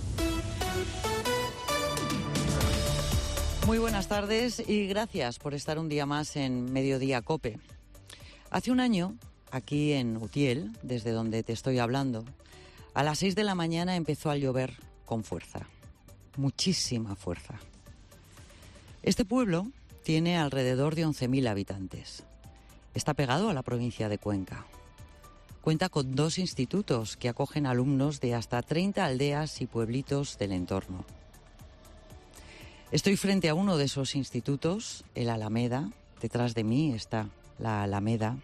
Muy buenas tardes y gracias por estar un día más en Mediodía COPE. Hace un año, aquí en Utiel, desde donde te estoy hablando, a las 6 de la mañana empezó a llover con fuerza. Muchísima fuerza. Este pueblo tiene alrededor de 11.000 habitantes. Está pegado a la provincia de Cuenca. Cuenta con 2 institutos que acogen alumnos de hasta 30 aldeas y pueblitos del entorno. Estoy frente a uno de esos institutos, el Alameda. Detrás de mí está la Alameda,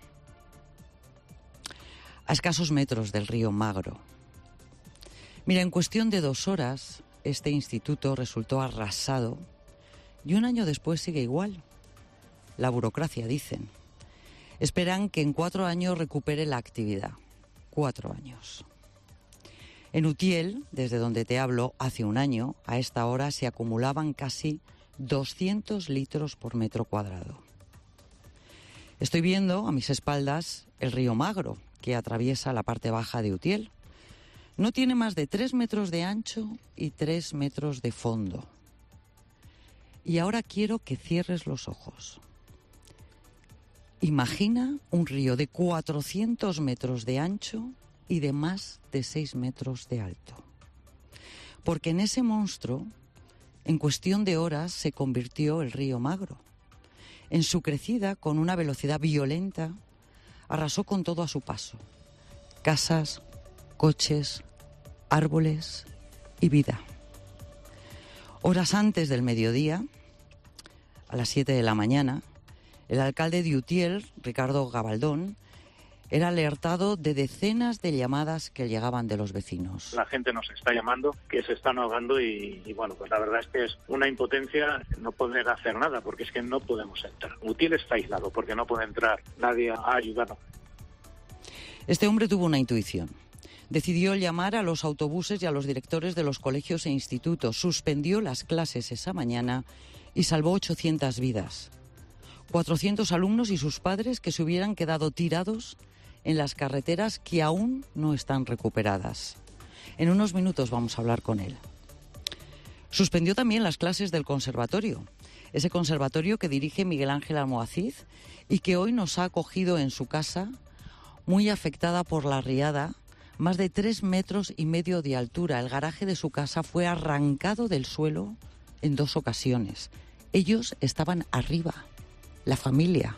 a escasos metros del río Magro. Mira, en cuestión de 2 horas, este instituto resultó arrasado y un año después sigue igual. La burocracia, dicen. Esperan que en 4 años recupere la actividad. 4 años. En Utiel, desde donde te hablo, hace un año, a esta hora se acumulaban casi 200 litros por metro cuadrado. Estoy viendo a mis espaldas el río Magro, que atraviesa la parte baja de Utiel. No tiene más de 3 metros de ancho y 3 metros de fondo. Y ahora quiero que cierres los ojos. Imagina un río de 400 metros de ancho y de más de 6 metros de alto. Porque en ese monstruo, en cuestión de horas, se convirtió el río Magro. En su crecida, con una velocidad violenta, arrasó con todo a su paso. Casas, coches, árboles y vida. Horas antes del mediodía, a las 7 de la mañana, el alcalde de Utiel, Ricardo Gabaldón, era alertado de decenas de llamadas que llegaban de los vecinos. La gente nos está llamando, que se están ahogando y bueno, pues la verdad es que es una impotencia no poder hacer nada, porque es que no podemos entrar. Utiel está aislado porque no puede entrar nadie a ayudarnos. Este hombre tuvo una intuición. Decidió llamar a los autobuses y a los directores de los colegios e institutos. Suspendió las clases esa mañana y salvó 800 vidas. 400 alumnos y sus padres que se hubieran quedado tirados en las carreteras que aún no están recuperadas. En unos minutos vamos a hablar con él. Suspendió también las clases del conservatorio, ese conservatorio que dirige Miguel Ángel Almohacid y que hoy nos ha acogido en su casa, muy afectada por la riada, más de 3,5 metros de altura. El garaje de su casa fue arrancado del suelo en 2 ocasiones. Ellos estaban arriba, la familia.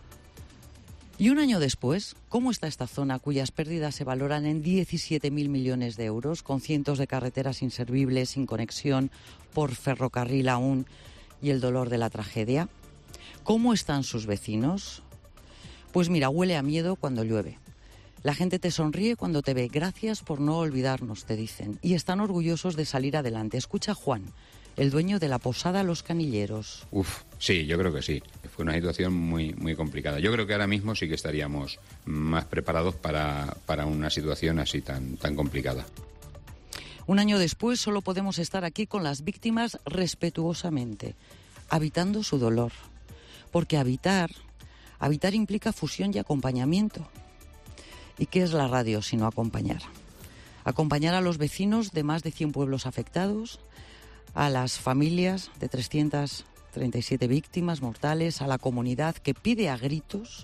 Y un año después, ¿cómo está esta zona cuyas pérdidas se valoran en 17.000 millones de euros, con cientos de carreteras inservibles, sin conexión por ferrocarril aún y el dolor de la tragedia? ¿Cómo están sus vecinos? Pues mira, huele a miedo cuando llueve. La gente te sonríe cuando te ve. Gracias por no olvidarnos, te dicen. Y están orgullosos de salir adelante. Escucha a Juan, el dueño de la posada Los Canilleros. Sí, yo creo que sí. Fue una situación muy, muy complicada. Yo creo que ahora mismo sí que estaríamos más preparados para una situación así tan complicada. Un año después solo podemos estar aquí con las víctimas respetuosamente, habitando su dolor. Porque habitar implica fusión y acompañamiento. ¿Y qué es la radio sino acompañar? Acompañar a los vecinos de más de 100 pueblos afectados, a las familias de 337 víctimas mortales, a la comunidad que pide a gritos,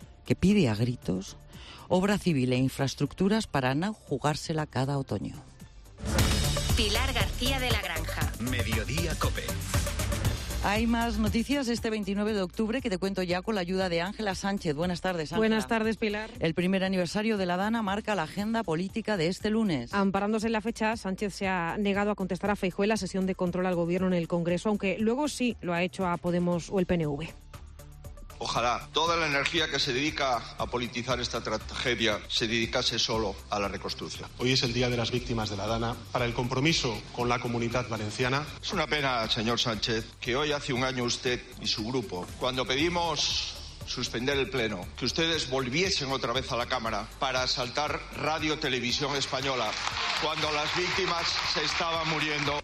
obra civil e infraestructuras para no jugársela cada otoño. Pilar García de la Granja. Mediodía COPE. Hay más noticias este 29 de octubre que te cuento ya con la ayuda de Ángela Sánchez. Buenas tardes, Ángela. Buenas tardes, Pilar. El primer aniversario de la Dana marca la agenda política de este lunes. Amparándose en la fecha, Sánchez se ha negado a contestar a Feijóo en la sesión de control al Gobierno en el Congreso, aunque luego sí lo ha hecho a Podemos o el PNV. Ojalá toda la energía que se dedica a politizar esta tragedia se dedicase solo a la reconstrucción. Hoy es el Día de las Víctimas de la Dana. Para el compromiso con la Comunidad Valenciana. Es una pena, señor Sánchez, que hoy hace un año usted y su grupo, cuando pedimos suspender el pleno, que ustedes volviesen otra vez a la Cámara para asaltar Radio Televisión Española, cuando las víctimas se estaban muriendo.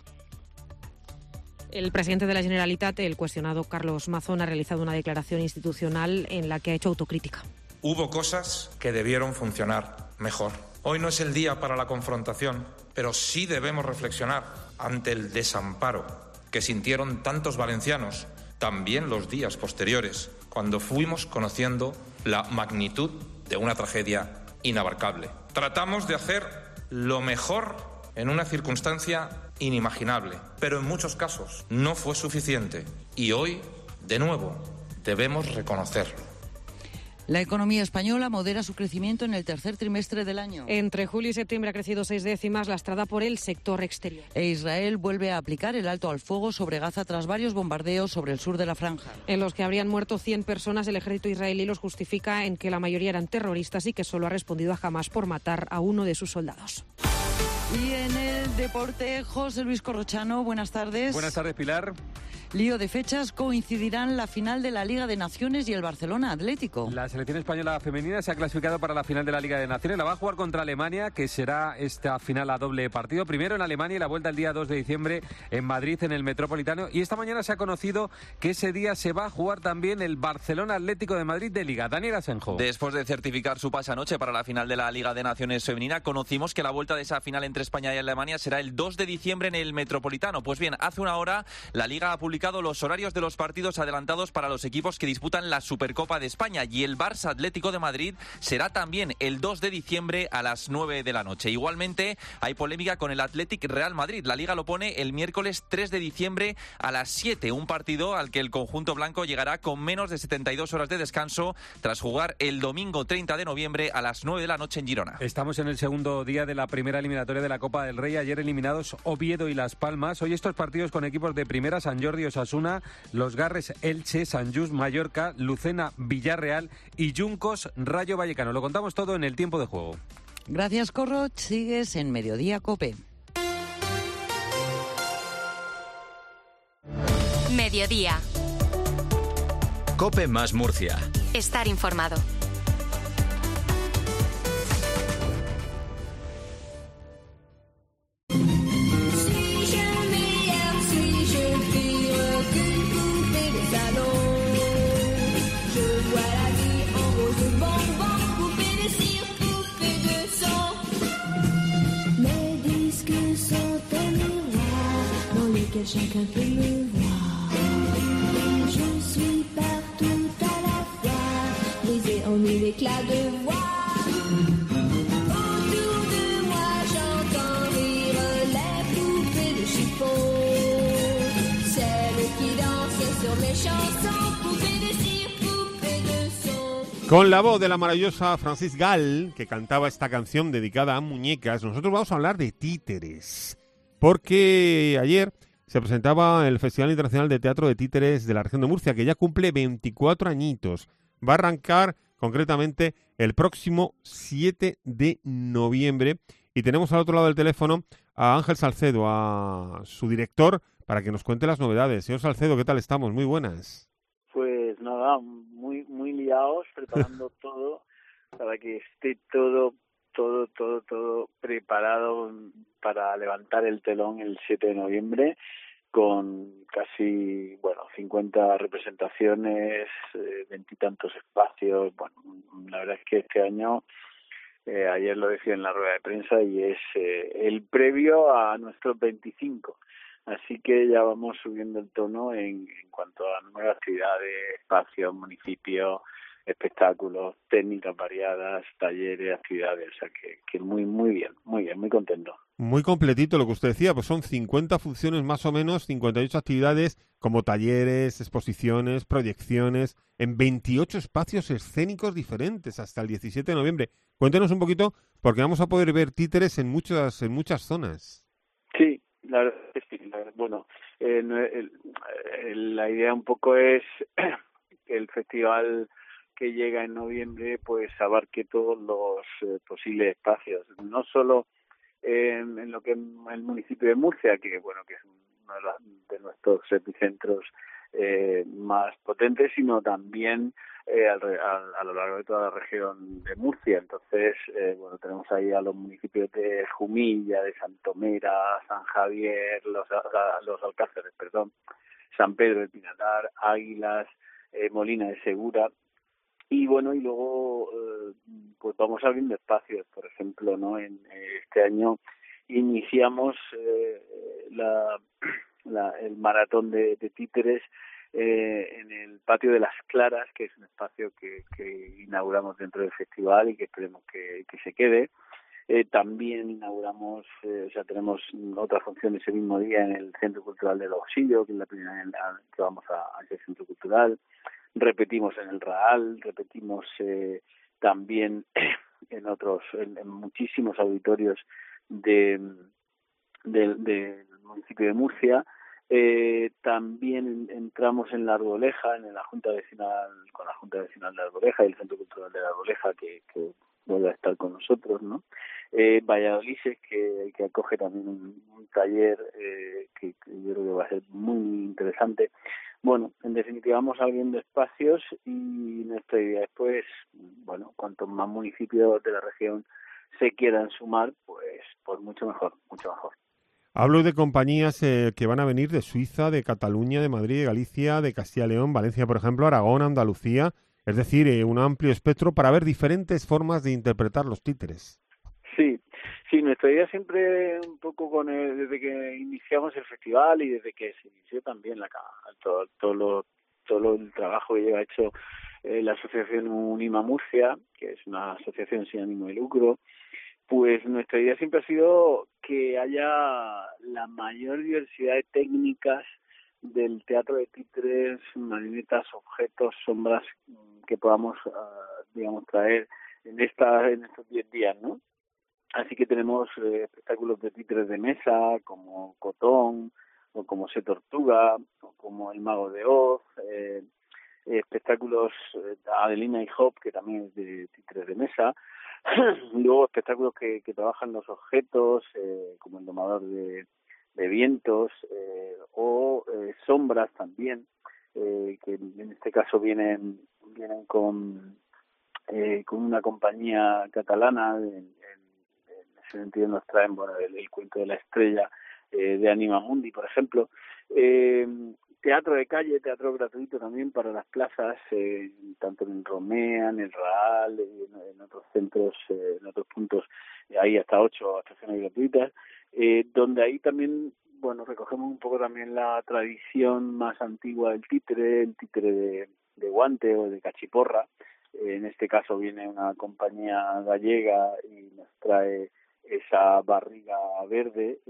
El presidente de la Generalitat, el cuestionado Carlos Mazón, ha realizado una declaración institucional en la que ha hecho autocrítica. Hubo cosas que debieron funcionar mejor. Hoy no es el día para la confrontación, pero sí debemos reflexionar ante el desamparo que sintieron tantos valencianos, también los días posteriores, cuando fuimos conociendo la magnitud de una tragedia inabarcable. Tratamos de hacer lo mejor en una circunstancia inimaginable, pero en muchos casos no fue suficiente y hoy, de nuevo, debemos reconocerlo. La economía española modera su crecimiento en el tercer trimestre del año. Entre julio y septiembre ha crecido 6 décimas, lastrada por el sector exterior. E Israel vuelve a aplicar el alto al fuego sobre Gaza tras varios bombardeos sobre el sur de la franja. En los que habrían muerto 100 personas, el ejército israelí los justifica en que la mayoría eran terroristas y que solo ha respondido a Hamás por matar a uno de sus soldados. Y en el deporte, José Luis Corrochano, buenas tardes. Buenas tardes, Pilar. Lío de fechas, coincidirán la final de la Liga de Naciones y el Barcelona Atlético. La selección española femenina se ha clasificado para la final de la Liga de Naciones. La va a jugar contra Alemania, que será esta final a doble partido. Primero en Alemania y la vuelta el día 2 de diciembre en Madrid, en el Metropolitano. Y esta mañana se ha conocido que ese día se va a jugar también el Barcelona Atlético de Madrid de Liga. Daniel Asenjo. Después de certificar su pase anoche para la final de la Liga de Naciones femenina, conocimos que la vuelta de esa final entre España y Alemania será el 2 de diciembre en el Metropolitano. Pues bien, hace una hora la Liga ha publicado los horarios de los partidos adelantados para los equipos que disputan la Supercopa de España, y el Barça Atlético de Madrid será también el 2 de diciembre a las 9 de la noche. Igualmente hay polémica con el Athletic Real Madrid. La Liga lo pone el miércoles 3 de diciembre a las 7, un partido al que el conjunto blanco llegará con menos de 72 horas de descanso tras jugar el domingo 30 de noviembre a las 9 de la noche en Girona. Estamos en el segundo día de la primera eliminatoria de la Copa del Rey. Ayer eliminados Oviedo y Las Palmas. Hoy estos partidos con equipos de primera: Sant Jordi Osasuna, Los Garres Elche, Sant Just Mallorca, Lucena Villarreal y Juncos Rayo Vallecano. Lo contamos todo en el tiempo de juego. Gracias, Corro. Sigues en Mediodía Cope. Mediodía. Cope más Murcia. Estar informado. Chacun peut me voir. Je suis partout à la fois, brisée en mille éclats de voix. Autour de moi, j'entends rire les poupées de chiffon, celles qui dansent sur mes chansons, poupées de cire, poupées de son. Con la voz de la maravillosa Francis Gall, que cantaba esta canción dedicada a muñecas, nosotros vamos a hablar de títeres. Porque ayer se presentaba el Festival Internacional de Teatro de Títeres de la región de Murcia, que ya cumple 24 añitos. Va a arrancar concretamente el próximo 7 de noviembre. Y tenemos al otro lado del teléfono a Ángel Salcedo, a su director, para que nos cuente las novedades. Señor Salcedo, ¿qué tal estamos? Muy buenas. Pues nada, muy liados, preparando todo para que esté todo preparado para levantar el telón el 7 de noviembre con casi, 50 representaciones, 20 y tantos espacios. Bueno, la verdad es que este año, ayer lo decía en la rueda de prensa, y es el previo a nuestros 25. Así que ya vamos subiendo el tono en cuanto a nuevas actividades, espacios, municipios, espectáculos, técnicas variadas, talleres, actividades, o sea que muy bien, muy contento. Muy completito lo que usted decía, pues son 50 funciones más o menos, 58 actividades como talleres, exposiciones, proyecciones, en 28 espacios escénicos diferentes hasta el 17 de noviembre. Cuéntenos un poquito, porque vamos a poder ver títeres en muchas zonas. Sí, la verdad es que sí. Bueno, la idea un poco es el festival que llega en noviembre pues abarque todos los posibles espacios, no solo en lo que es el municipio de Murcia, que bueno, que es uno de nuestros epicentros más potentes, sino también a lo largo de toda la región de Murcia. Entonces, bueno, tenemos ahí a los municipios de Jumilla, de Santomera, San Javier, los Alcáceres, San Pedro de Pinatar, Águilas, Molina de Segura. Y bueno, y luego pues vamos abriendo espacios, por ejemplo, ¿no? En este año iniciamos el maratón de títeres en el patio de las Claras, que es un espacio que inauguramos dentro del festival y que esperemos que se quede. También inauguramos, tenemos otra función ese mismo día en el Centro Cultural de Losillo, que es la primera vez que vamos a ese centro cultural. Repetimos en el Raal, repetimos también en muchísimos auditorios del municipio de Murcia. También entramos en La Arboleja, en la Junta Vecinal, con la Junta Vecinal de La Arboleja y el Centro Cultural de La Arboleja, que vuelve a estar con nosotros, ¿no? Valladolid, que acoge también un taller que yo creo que va a ser muy interesante. Bueno, en definitiva vamos abriendo espacios y nuestra idea es, pues, bueno, cuantos más municipios de la región se quieran sumar, pues mucho mejor, mucho mejor. Hablo de compañías que van a venir de Suiza, de Cataluña, de Madrid, de Galicia, de Castilla y León, Valencia, por ejemplo, Aragón, Andalucía, es decir, un amplio espectro para ver diferentes formas de interpretar los títeres. Sí, nuestra idea siempre un poco desde que iniciamos el festival y desde que se inició también todo el trabajo que lleva hecho la asociación Unima Murcia, que es una asociación sin ánimo de lucro, pues nuestra idea siempre ha sido que haya la mayor diversidad de técnicas del teatro de títeres, marionetas, objetos, sombras que podamos, traer en estos 10 días, ¿no? Así que tenemos espectáculos de títeres de mesa, como Cotón, o como Se Tortuga, o como El Mago de Oz, espectáculos Adelina y Hop, que también es de títeres de mesa, luego espectáculos que trabajan los objetos, como El Domador de Vientos, o sombras también, que en este caso vienen con una compañía catalana. En ese sentido nos traen el cuento de la estrella de Anima Mundi, por ejemplo. Teatro de calle, teatro gratuito también para las plazas, tanto en Romea, en el Raal, en otros centros, en otros puntos, hay hasta 8 actuaciones gratuitas, donde ahí también, bueno, recogemos un poco también la tradición más antigua del títere, el títere de guante o de cachiporra. En este caso viene una compañía gallega y nos trae esa barriga verde,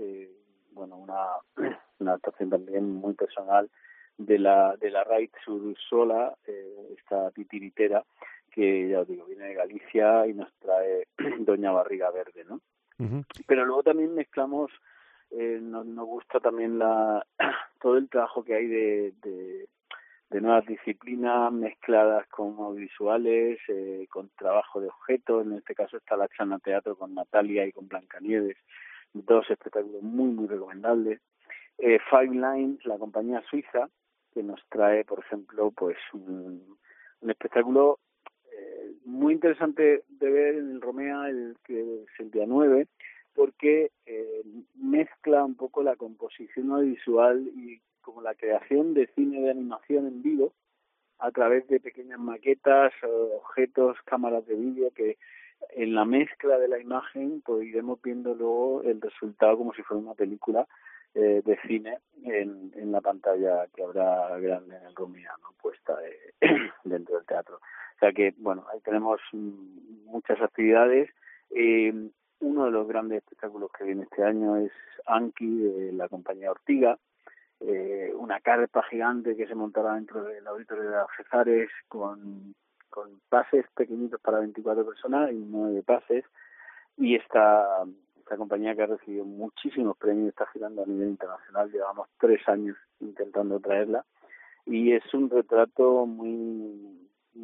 una actuación también muy personal de la Raid Sursola, esta titiritera, que ya os digo, viene de Galicia y nos trae Doña Barriga Verde, ¿no? Uh-huh. Pero luego también mezclamos, nos gusta también todo el trabajo que hay de nuevas disciplinas mezcladas con audiovisuales, con trabajo de objetos. En este caso está la Chana Teatro con Natalia y con Blancanieves, 2 espectáculos muy, muy recomendables. Five Lines, la compañía suiza, que nos trae, por ejemplo, pues un espectáculo muy interesante de ver en el Romea, que es el día 9, porque mezcla un poco la composición audiovisual y como la creación de cine de animación en vivo a través de pequeñas maquetas, objetos, cámaras de vídeo, que en la mezcla de la imagen pues iremos viendo luego el resultado como si fuera una película de cine en la pantalla que habrá grande en el Romea, ¿no? Puesta dentro del teatro. O sea que, bueno, ahí tenemos muchas actividades. Uno de los grandes espectáculos que viene este año es Anki, de la compañía Ortiga, una carpa gigante que se montará dentro del auditorio de Algeciras con pases pequeñitos para 24 personas y 9 pases, y esta compañía que ha recibido muchísimos premios, está girando a nivel internacional, llevamos 3 años intentando traerla, y es un retrato muy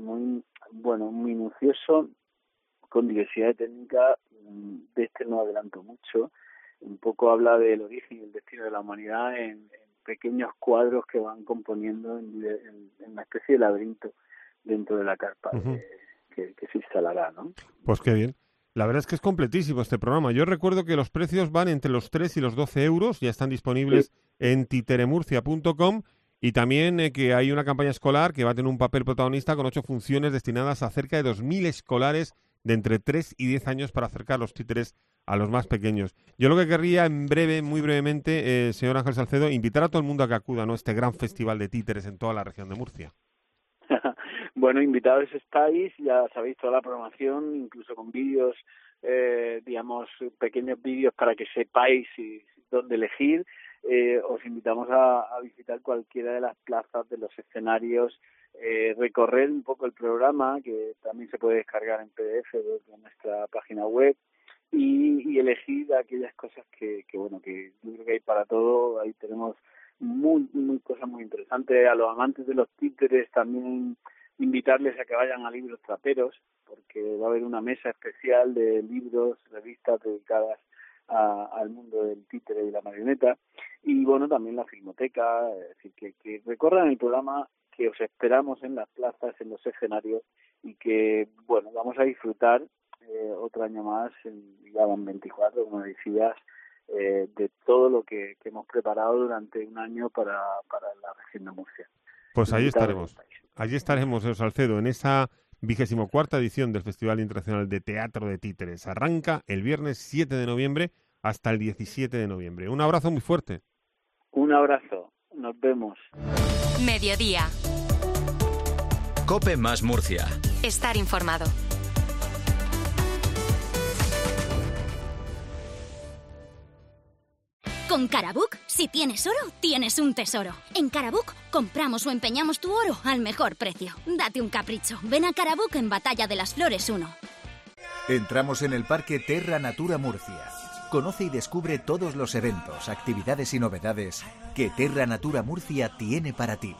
bueno, minucioso, con diversidad de técnicas. De este no adelanto mucho. Un poco habla del origen y el destino de la humanidad en pequeños cuadros que van componiendo en una especie de laberinto dentro de la carpa que se instalará, ¿no? Pues qué bien. La verdad es que es completísimo este programa. Yo recuerdo que los precios van entre los 3 y los 12 euros, ya están disponibles en titeremurcia.com, y también que hay una campaña escolar que va a tener un papel protagonista con 8 funciones destinadas a cerca de 2.000 escolares de entre 3 y 10 años para acercar los títeres a los más pequeños. Yo lo que querría muy brevemente, señor Ángel Salcedo, invitar a todo el mundo a que acuda, ¿no?, a este gran festival de títeres en toda la región de Murcia. Bueno, invitados estáis, ya sabéis toda la programación, incluso con vídeos, digamos, pequeños vídeos para que sepáis dónde elegir. Os invitamos a visitar cualquiera de las plazas, de los escenarios, recorrer un poco el programa, que también se puede descargar en PDF desde nuestra página web, y elegir aquellas cosas que yo creo que hay para todo. Ahí tenemos cosas muy interesantes. A los amantes de los títeres también invitarles a que vayan a Libros Traperos, porque va a haber una mesa especial de libros, revistas dedicadas al mundo del títere y la marioneta, y bueno, también la filmoteca. Es decir, que recorran el programa, que os esperamos en las plazas, en los escenarios, y que bueno, vamos a disfrutar otro año más, ya van 24, como decías, de todo lo que hemos preparado durante un año para la región de Murcia. Pues ahí estaremos. Allí estaremos, señor Salcedo, en esa 24ª edición del Festival Internacional de Teatro de Títeres. Arranca el viernes 7 de noviembre hasta el 17 de noviembre. Un abrazo muy fuerte. Un abrazo. Nos vemos. Mediodía. COPE más Murcia. Estar informado. Con Carabook, si tienes oro, tienes un tesoro. En Carabook, compramos o empeñamos tu oro al mejor precio. Date un capricho. Ven a Carabook en Batalla de las Flores 1. Entramos en el Parque Terra Natura Murcia. Conoce y descubre todos los eventos, actividades y novedades que Terra Natura Murcia tiene para ti.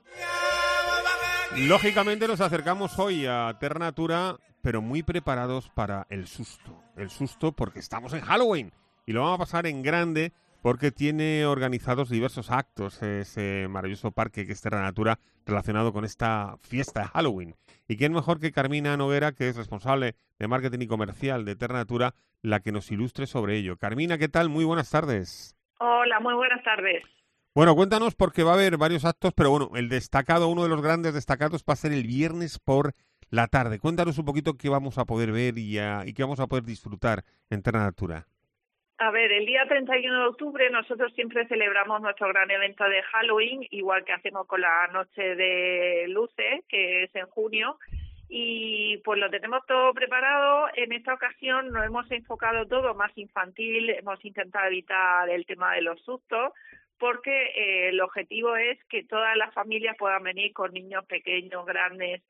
Lógicamente nos acercamos hoy a Terra Natura, pero muy preparados para el susto. El susto porque estamos en Halloween y lo vamos a pasar en grande, porque tiene organizados diversos actos ese maravilloso parque que es Terra Natura relacionado con esta fiesta de Halloween. Y quién mejor que Carmina Noguera, que es responsable de marketing y comercial de Terra Natura, la que nos ilustre sobre ello. Carmina, ¿qué tal? Muy buenas tardes. Hola, muy buenas tardes. Bueno, cuéntanos, porque va a haber varios actos, pero bueno, el destacado, uno de los grandes destacados va a ser el viernes por la tarde. Cuéntanos un poquito qué vamos a poder ver y qué vamos a poder disfrutar en Terra Natura. A ver, el día 31 de octubre nosotros siempre celebramos nuestro gran evento de Halloween, igual que hacemos con la Noche de Luces, que es en junio, y pues lo tenemos todo preparado. En esta ocasión nos hemos enfocado todo más infantil, hemos intentado evitar el tema de los sustos, porque el objetivo es que todas las familias puedan venir con niños pequeños, grandes,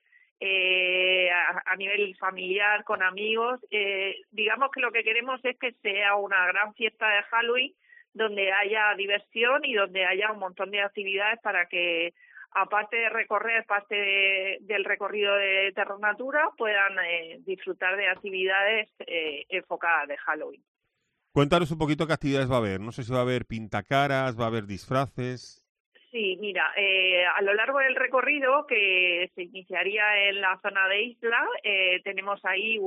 a nivel familiar, con amigos. Digamos que lo que queremos es que sea una gran fiesta de Halloween donde haya diversión y donde haya un montón de actividades para que, aparte de recorrer parte del recorrido de Terra Natura, puedan disfrutar de actividades enfocadas de Halloween. Cuéntanos un poquito qué actividades va a haber. No sé si va a haber pintacaras, va a haber disfraces. Sí, mira, a lo largo del recorrido, que se iniciaría en la zona de Isla, tenemos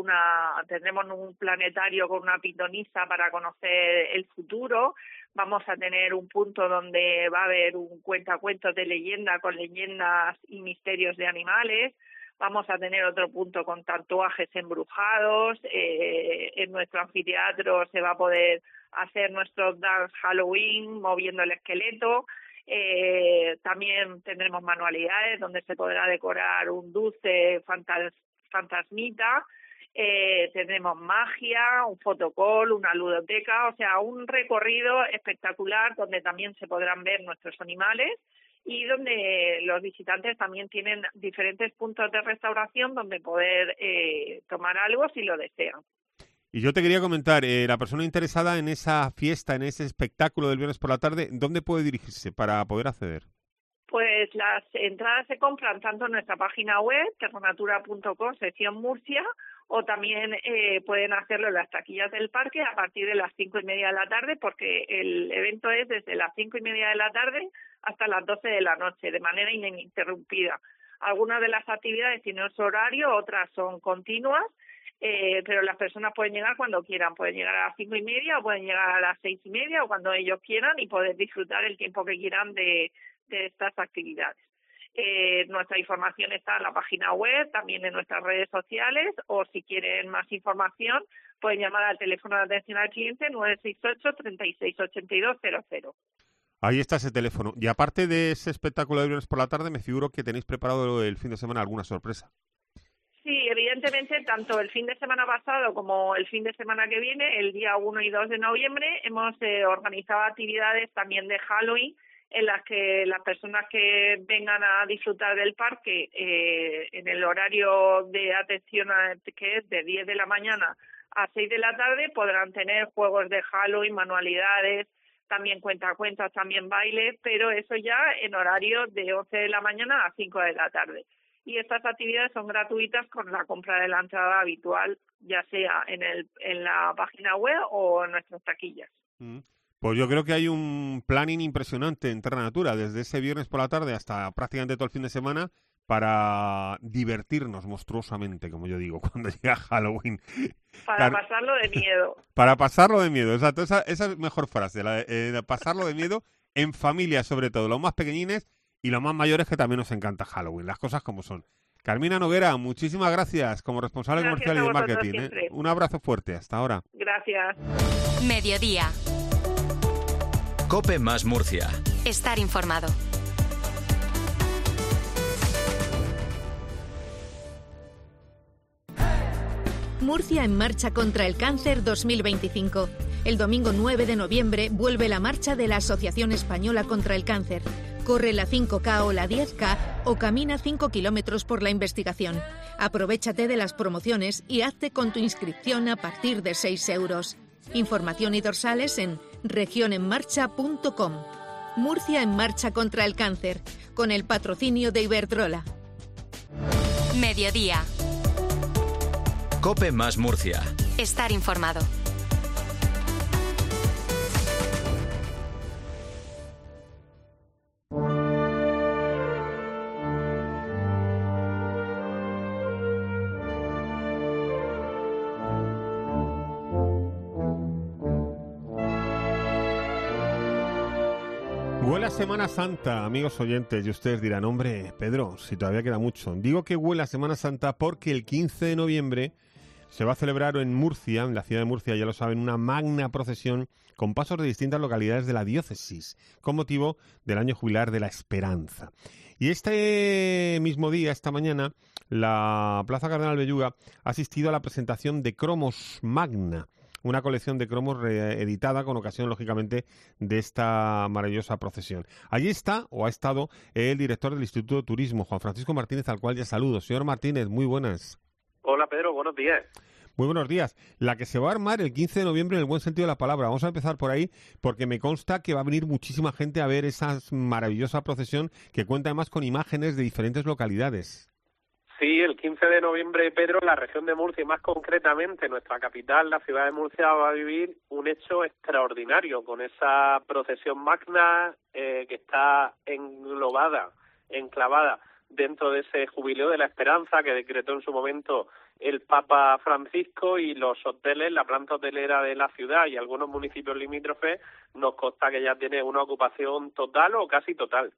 un planetario con una pitonisa para conocer el futuro. Vamos a tener un punto donde va a haber un cuentacuentos de leyenda con leyendas y misterios de animales. Vamos a tener otro punto con tatuajes embrujados. En nuestro anfiteatro se va a poder hacer nuestro dance Halloween moviendo el esqueleto. También tendremos manualidades donde se podrá decorar un dulce fantasmita. Tendremos magia, un fotocall, una ludoteca, o sea, un recorrido espectacular donde también se podrán ver nuestros animales y donde los visitantes también tienen diferentes puntos de restauración donde poder tomar algo si lo desean. Y yo te quería comentar, la persona interesada en esa fiesta, en ese espectáculo del viernes por la tarde, ¿dónde puede dirigirse para poder acceder? Pues Pues las entradas se compran tanto en nuestra página web, terranatura.com, sección Murcia, o también pueden hacerlo en las taquillas del parque a partir de las 5:30 de la tarde, porque el evento es desde las 5:30 de la tarde hasta las 12 de la noche, de manera ininterrumpida. Algunas de las actividades tienen su horario, otras son continuas, pero las personas pueden llegar cuando quieran. Pueden llegar a las 5:30 o pueden llegar a las 6:30 o cuando ellos quieran y poder disfrutar el tiempo que quieran de estas actividades. Nuestra información está en la página web, también en nuestras redes sociales, o si quieren más información pueden llamar al teléfono de atención al cliente 968 36 82 00. Ahí está ese teléfono. Y aparte de ese espectáculo de viernes por la tarde, me figuro que tenéis preparado el fin de semana alguna sorpresa. Sí, evidentemente, tanto el fin de semana pasado como el fin de semana que viene, el día 1 y 2 de noviembre, hemos organizado actividades también de Halloween, en las que las personas que vengan a disfrutar del parque en el horario de atención que es de 10 de la mañana a 6 de la tarde podrán tener juegos de Halloween, manualidades, también cuentacuentos, también baile, pero eso ya en horario de 11 de la mañana a 5 de la tarde. Y estas actividades son gratuitas con la compra de la entrada habitual, ya sea en la página web o en nuestras taquillas. Pues yo creo que hay un planning impresionante en Terra Natura, desde ese viernes por la tarde hasta prácticamente todo el fin de semana, para divertirnos monstruosamente, como yo digo, cuando llega Halloween. Para pasarlo de miedo. Para pasarlo de miedo, exacto. Esa es mejor frase, de pasarlo de miedo en familia, sobre todo, los más pequeñines y los más mayores, que también nos encanta Halloween, las cosas como son. Carmina Noguera, muchísimas gracias como responsable comercial y de marketing. Un abrazo fuerte, hasta ahora. Gracias. Mediodía. COPE más Murcia. Estar informado. Murcia en marcha contra el cáncer 2025. El domingo 9 de noviembre vuelve la marcha de la Asociación Española contra el Cáncer. Corre la 5K o la 10K o camina 5 kilómetros por la investigación. Aprovéchate de las promociones y hazte con tu inscripción a partir de 6 euros. Información y dorsales en regionenmarcha.com. Murcia en marcha contra el cáncer, con el patrocinio de Iberdrola. Mediodía. COPE más Murcia. Estar informado. Huele a Semana Santa, amigos oyentes, y ustedes dirán, hombre, Pedro, si todavía queda mucho. Digo que huele a Semana Santa porque el 15 de noviembre se va a celebrar en Murcia, en la ciudad de Murcia, ya lo saben, una magna procesión con pasos de distintas localidades de la diócesis, con motivo del año jubilar de la Esperanza. Y este mismo día, esta mañana, la Plaza Cardenal Belluga ha asistido a la presentación de Cromos Magna, una colección de cromos reeditada con ocasión, lógicamente, de esta maravillosa procesión. Allí está, o ha estado, el director del Instituto de Turismo, Juan Francisco Martínez, al cual ya saludo. Señor Martínez, muy buenas. Hola, Pedro, buenos días. Muy buenos días. La que se va a armar el 15 de noviembre en el buen sentido de la palabra. Vamos a empezar por ahí porque me consta que va a venir muchísima gente a ver esa maravillosa procesión que cuenta además con imágenes de diferentes localidades. Sí, el 15 de noviembre, Pedro, la región de Murcia y más concretamente nuestra capital, la ciudad de Murcia, va a vivir un hecho extraordinario con esa procesión magna que está enclavada dentro de ese jubileo de la Esperanza que decretó en su momento el Papa Francisco, y los hoteles, la planta hotelera de la ciudad y algunos municipios limítrofes nos consta que ya tiene una ocupación total o casi total.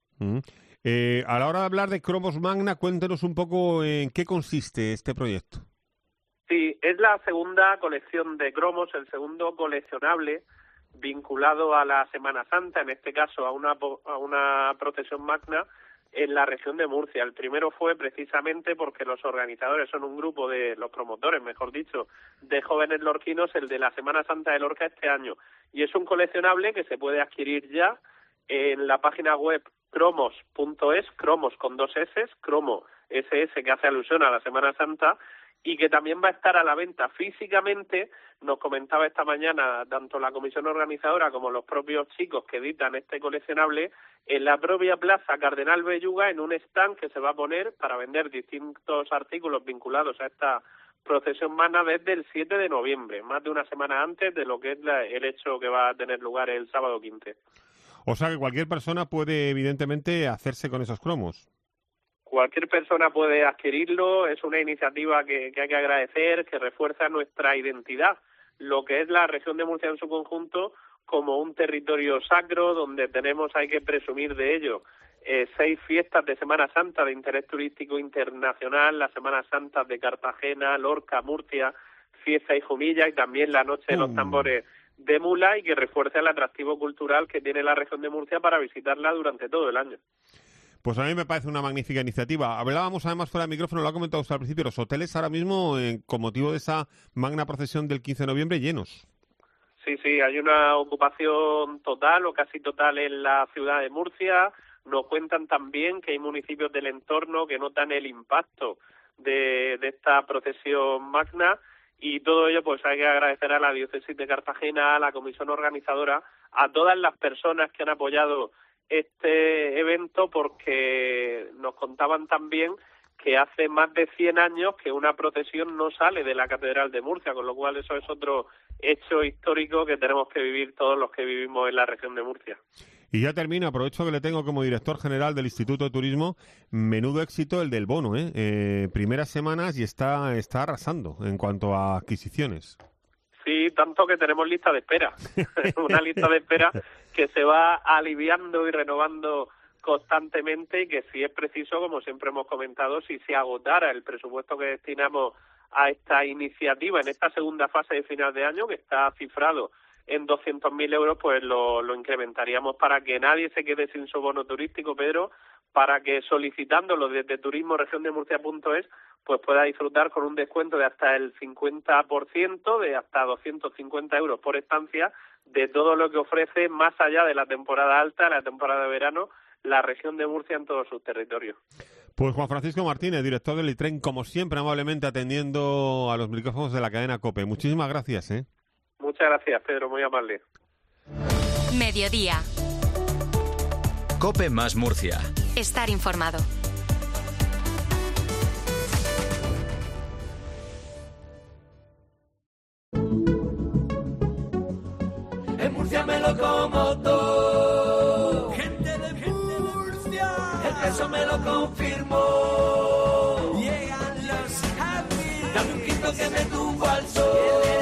A la hora de hablar de Cromos Magna, cuéntenos un poco en qué consiste este proyecto. Sí, es la segunda colección de cromos, el segundo coleccionable vinculado a la Semana Santa, en este caso a una procesión magna en la región de Murcia. El primero fue precisamente porque los organizadores son un grupo de, los promotores, mejor dicho, de jóvenes lorquinos, el de la Semana Santa de Lorca este año. Y es un coleccionable que se puede adquirir ya en la página web cromos.es, cromos con 2 S, cromo SS, que hace alusión a la Semana Santa, y que también va a estar a la venta físicamente. Nos comentaba esta mañana tanto la comisión organizadora como los propios chicos que editan este coleccionable en la propia Plaza Cardenal Belluga, en un stand que se va a poner para vender distintos artículos vinculados a esta procesión magna desde el 7 de noviembre, más de una semana antes de lo que es el hecho que va a tener lugar el sábado 15. O sea que cualquier persona puede evidentemente hacerse con esos cromos. Cualquier persona puede adquirirlo, es una iniciativa que hay que agradecer, que refuerza nuestra identidad, lo que es la región de Murcia en su conjunto, como un territorio sacro donde hay que presumir de ello. 6 fiestas de Semana Santa de interés turístico internacional, las Semanas Santas de Cartagena, Lorca, Murcia, Fiesta y Jumilla, y también la Noche de los Tambores de Mula, y que refuerza el atractivo cultural que tiene la región de Murcia para visitarla durante todo el año. Pues a mí me parece una magnífica iniciativa. Hablábamos además fuera de micrófono, lo ha comentado usted al principio, los hoteles ahora mismo, con motivo de esa magna procesión del 15 de noviembre, llenos. Sí, hay una ocupación total o casi total en la ciudad de Murcia. Nos cuentan también que hay municipios del entorno que notan el impacto de esta procesión magna, y todo ello pues hay que agradecer a la Diócesis de Cartagena, a la comisión organizadora, a todas las personas que han apoyado este evento, porque nos contaban también que hace más de 100 años que una procesión no sale de la Catedral de Murcia, con lo cual eso es otro hecho histórico que tenemos que vivir todos los que vivimos en la región de Murcia. Y ya termino, aprovecho que le tengo como director general del Instituto de Turismo. Menudo éxito el del bono, primeras semanas y está arrasando en cuanto a adquisiciones. Sí, tanto que tenemos lista de espera, una lista de espera que se va aliviando y renovando constantemente, y que si es preciso, como siempre hemos comentado, si se agotara el presupuesto que destinamos a esta iniciativa en esta segunda fase de final de año, que está cifrado en 200.000 euros, pues lo incrementaríamos para que nadie se quede sin su bono turístico, Pedro, para que solicitándolo desde turismoregiondemurcia.es pues pueda disfrutar con un descuento de hasta el 50%, de hasta 250 euros por estancia, de todo lo que ofrece más allá de la temporada alta, la temporada de verano, la región de Murcia en todos sus territorios. Pues Juan Francisco Martínez, director del ITREN, como siempre, amablemente atendiendo a los micrófonos de la cadena COPE. Muchísimas gracias. Muchas gracias, Pedro, muy amable. Mediodía. COPE más Murcia. Estar informado. En Murcia me lo como todo. Gente de Murcia. El peso me lo confirmó. Llegan los happy. Dame un quinto que me tumbo al sol.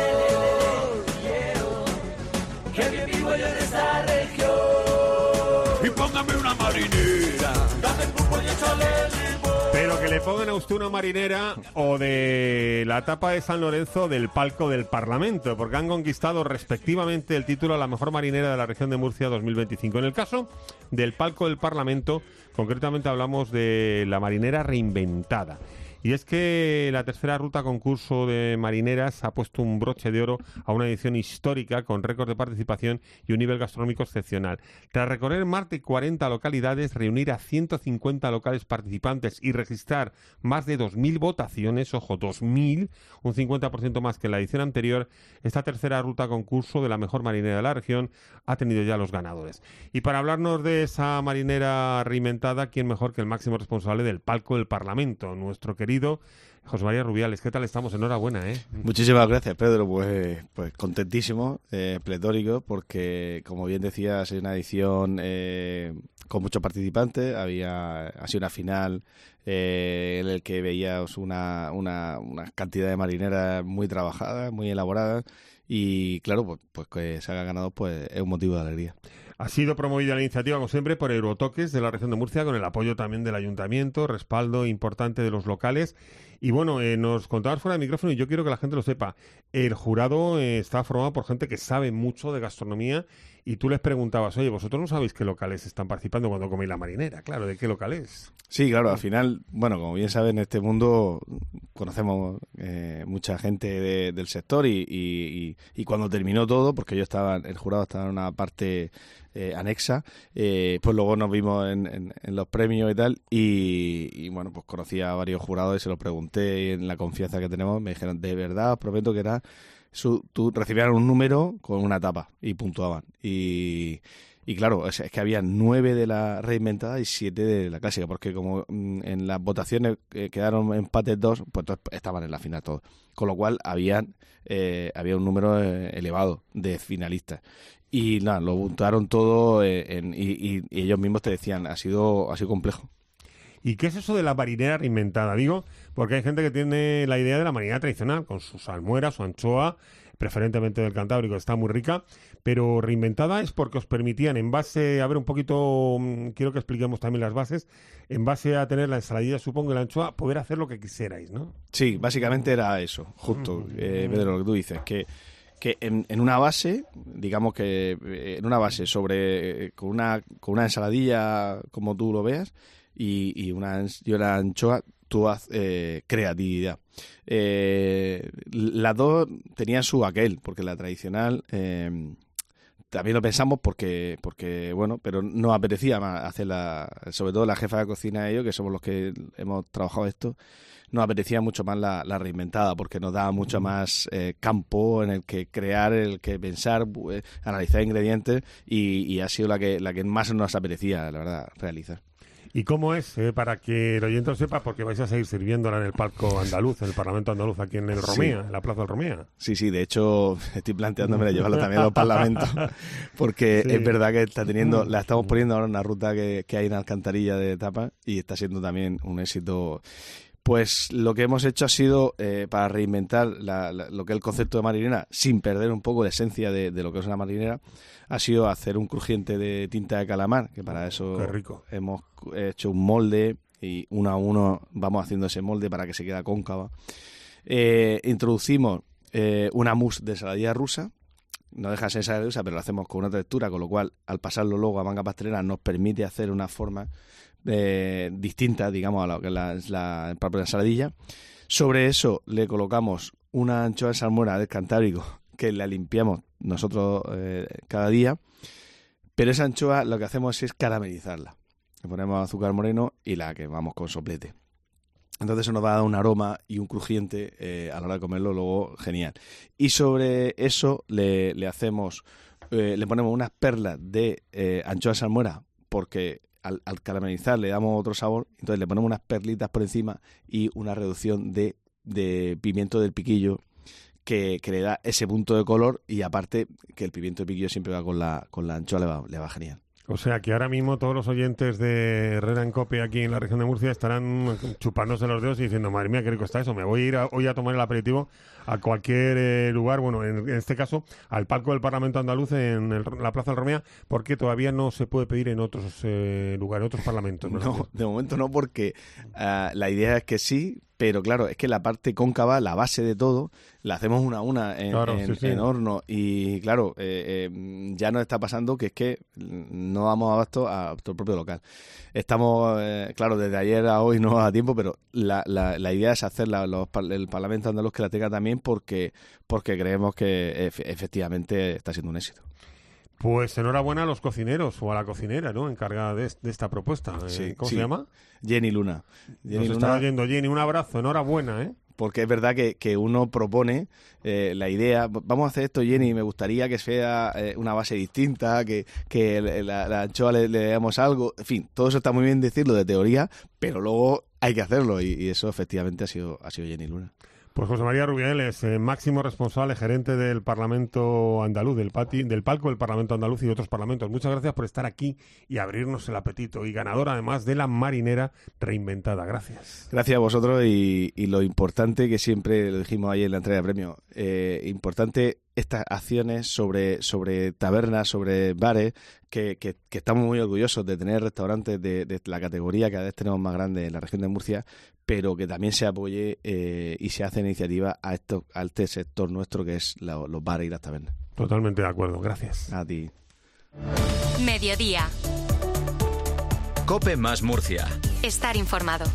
Que bien vivo yo en esta región. Y póngame una marinera. Dame pulpo y échale limón. Pero que le pongan a usted una marinera o de la tapa de San Lorenzo del palco del Parlamento, porque han conquistado respectivamente el título a la mejor marinera de la región de Murcia 2025. En el caso del palco del Parlamento, concretamente hablamos de la marinera reinventada. Y es que la tercera ruta concurso de marineras ha puesto un broche de oro a una edición histórica con récord de participación y un nivel gastronómico excepcional. Tras recorrer más de 40 localidades, reunir a 150 locales participantes y registrar más de 2.000 votaciones, ojo, 2.000, un 50% más que en la edición anterior, esta tercera ruta concurso de la mejor marinera de la región ha tenido ya los ganadores. Y para hablarnos de esa marinera reinventada, ¿quién mejor que el máximo responsable del palco del Parlamento, nuestro querido José María Rubiales? ¿Qué tal estamos? Enhorabuena, Muchísimas gracias, Pedro. Pues contentísimo, pletórico, porque, como bien decías, es una edición con muchos participantes. Ha sido una final en el que veías una cantidad de marineras muy trabajadas, muy elaboradas, y claro, pues que se haya ganado pues es un motivo de alegría. Ha sido promovida la iniciativa, como siempre, por Eurotoques de la región de Murcia, con el apoyo también del ayuntamiento, respaldo importante de los locales. Y bueno, nos contabas fuera de micrófono, y yo quiero que la gente lo sepa, el jurado está formado por gente que sabe mucho de gastronomía y tú les preguntabas, oye, vosotros no sabéis qué locales están participando cuando coméis la marinera, claro, ¿de qué locales? Sí, claro, al final, bueno, como bien sabes, en este mundo conocemos mucha gente del sector y cuando terminó todo, porque yo estaba, el jurado estaba en una parte anexa, pues luego nos vimos en los premios y tal, y bueno, pues conocí a varios jurados y se los pregunté, y en la confianza que tenemos me dijeron, de verdad, os prometo que era, tú recibías un número con una tapa y puntuaban, y claro, es que había 9 de la reinventada y 7 de la clásica, porque como en las votaciones quedaron empates 2, pues estaban en la final todos. Con lo cual había un número elevado de finalistas. Y nada, lo puntuaron todo y ellos mismos te decían, ha sido complejo. ¿Y qué es eso de la marinera reinventada? Digo, porque hay gente que tiene la idea de la marinera tradicional, con su salmuera, su anchoa, preferentemente del Cantábrico, está muy rica, pero reinventada es porque os permitían, en base, a ver un poquito, quiero que expliquemos también las bases, en base a tener la ensaladilla, supongo, y la anchoa, poder hacer lo que quisierais, ¿no? Sí, básicamente era eso, justo, Pedro, lo que tú dices, que en una base, digamos que en una base con una ensaladilla, como tú lo veas, y una anchoa, tú haces creatividad. Las dos tenían su aquel, porque la tradicional también lo pensamos porque bueno, pero nos apetecía más hacerla, sobre todo la jefa de cocina y yo, que somos los que hemos trabajado esto, nos apetecía mucho más la reinventada, porque nos daba mucho más campo en el que crear, el que pensar, analizar ingredientes, y ha sido la que más nos apetecía, la verdad, realizar. ¿Y cómo es, para que el oyente lo sepa, porque vais a seguir sirviéndola en el palco andaluz, en el Parlamento andaluz, aquí en el Romea, en la Plaza del Romea? Sí, de hecho estoy planteándome llevarla también a los parlamentos, porque es verdad que la estamos poniendo ahora en una ruta que hay en Alcantarilla de tapas, y está siendo también un éxito. Pues lo que hemos hecho ha sido, para reinventar lo que es el concepto de marinera, sin perder un poco de esencia de lo que es una marinera, ha sido hacer un crujiente de tinta de calamar, que para eso hemos hecho un molde, y uno a uno vamos haciendo ese molde para que se quede cóncava. Introducimos una mousse de ensaladilla rusa, no deja de ser ensaladilla rusa, pero lo hacemos con una textura, con lo cual al pasarlo luego a manga pastelera nos permite hacer una forma distinta, digamos, a lo que es la propia ensaladilla. Sobre eso le colocamos una anchoa de salmuera del Cantábrico, que la limpiamos nosotros cada día, pero esa anchoa lo que hacemos es caramelizarla. Le ponemos azúcar moreno y la quemamos con soplete. Entonces eso nos va a dar un aroma y un crujiente a la hora de comerlo, luego genial. Y sobre eso le ponemos unas perlas de anchoa de salmuera, porque al caramelizar le damos otro sabor, entonces le ponemos unas perlitas por encima y una reducción de pimiento del piquillo que le da ese punto de color, y aparte que el pimiento del piquillo siempre va con la anchoa, le va genial. O sea que ahora mismo todos los oyentes de Herrera en Cope aquí en la región de Murcia estarán chupándose los dedos y diciendo, madre mía, qué rico está eso, me voy a ir hoy a tomar el aperitivo a cualquier lugar, bueno, en este caso al palco del Parlamento andaluz en la Plaza del Romea, porque todavía no se puede pedir en otros lugares, otros parlamentos. No, de momento no, porque la idea es que sí, pero claro, es que la parte cóncava, la base de todo, la hacemos una a una en horno, y claro, ya nos está pasando que es que no damos abasto a nuestro propio local. Estamos, claro, desde ayer a hoy no da tiempo, pero la idea es hacer el Parlamento andaluz que la tenga también, porque creemos que efectivamente está siendo un éxito. Pues enhorabuena a los cocineros o a la cocinera, ¿no?, encargada de esta propuesta. ¿Cómo se llama? Jenny Luna. Nos está oyendo, Jenny, un abrazo, enhorabuena, Porque es verdad que uno propone la idea, vamos a hacer esto, Jenny, me gustaría que sea una base distinta, que la anchoa le demos algo, en fin, todo eso está muy bien decirlo de teoría, pero luego hay que hacerlo, y eso efectivamente ha sido Jenny Luna. Pues José María Rubiales, máximo responsable, gerente del Parlamento andaluz, del palco del Parlamento andaluz y de otros parlamentos. Muchas gracias por estar aquí y abrirnos el apetito. Y ganador, además, de la marinera reinventada. Gracias. Gracias a vosotros, y lo importante, que siempre lo dijimos ayer en la entrega de premios, importante estas acciones sobre tabernas, sobre bares, que estamos muy orgullosos de tener restaurantes de la categoría que cada vez tenemos más grande en la región de Murcia, pero que también se apoye y se hace iniciativa a este sector nuestro, que es los bares y las tabernas. Totalmente de acuerdo, gracias. A ti. Mediodía. COPE más Murcia. Estar informado.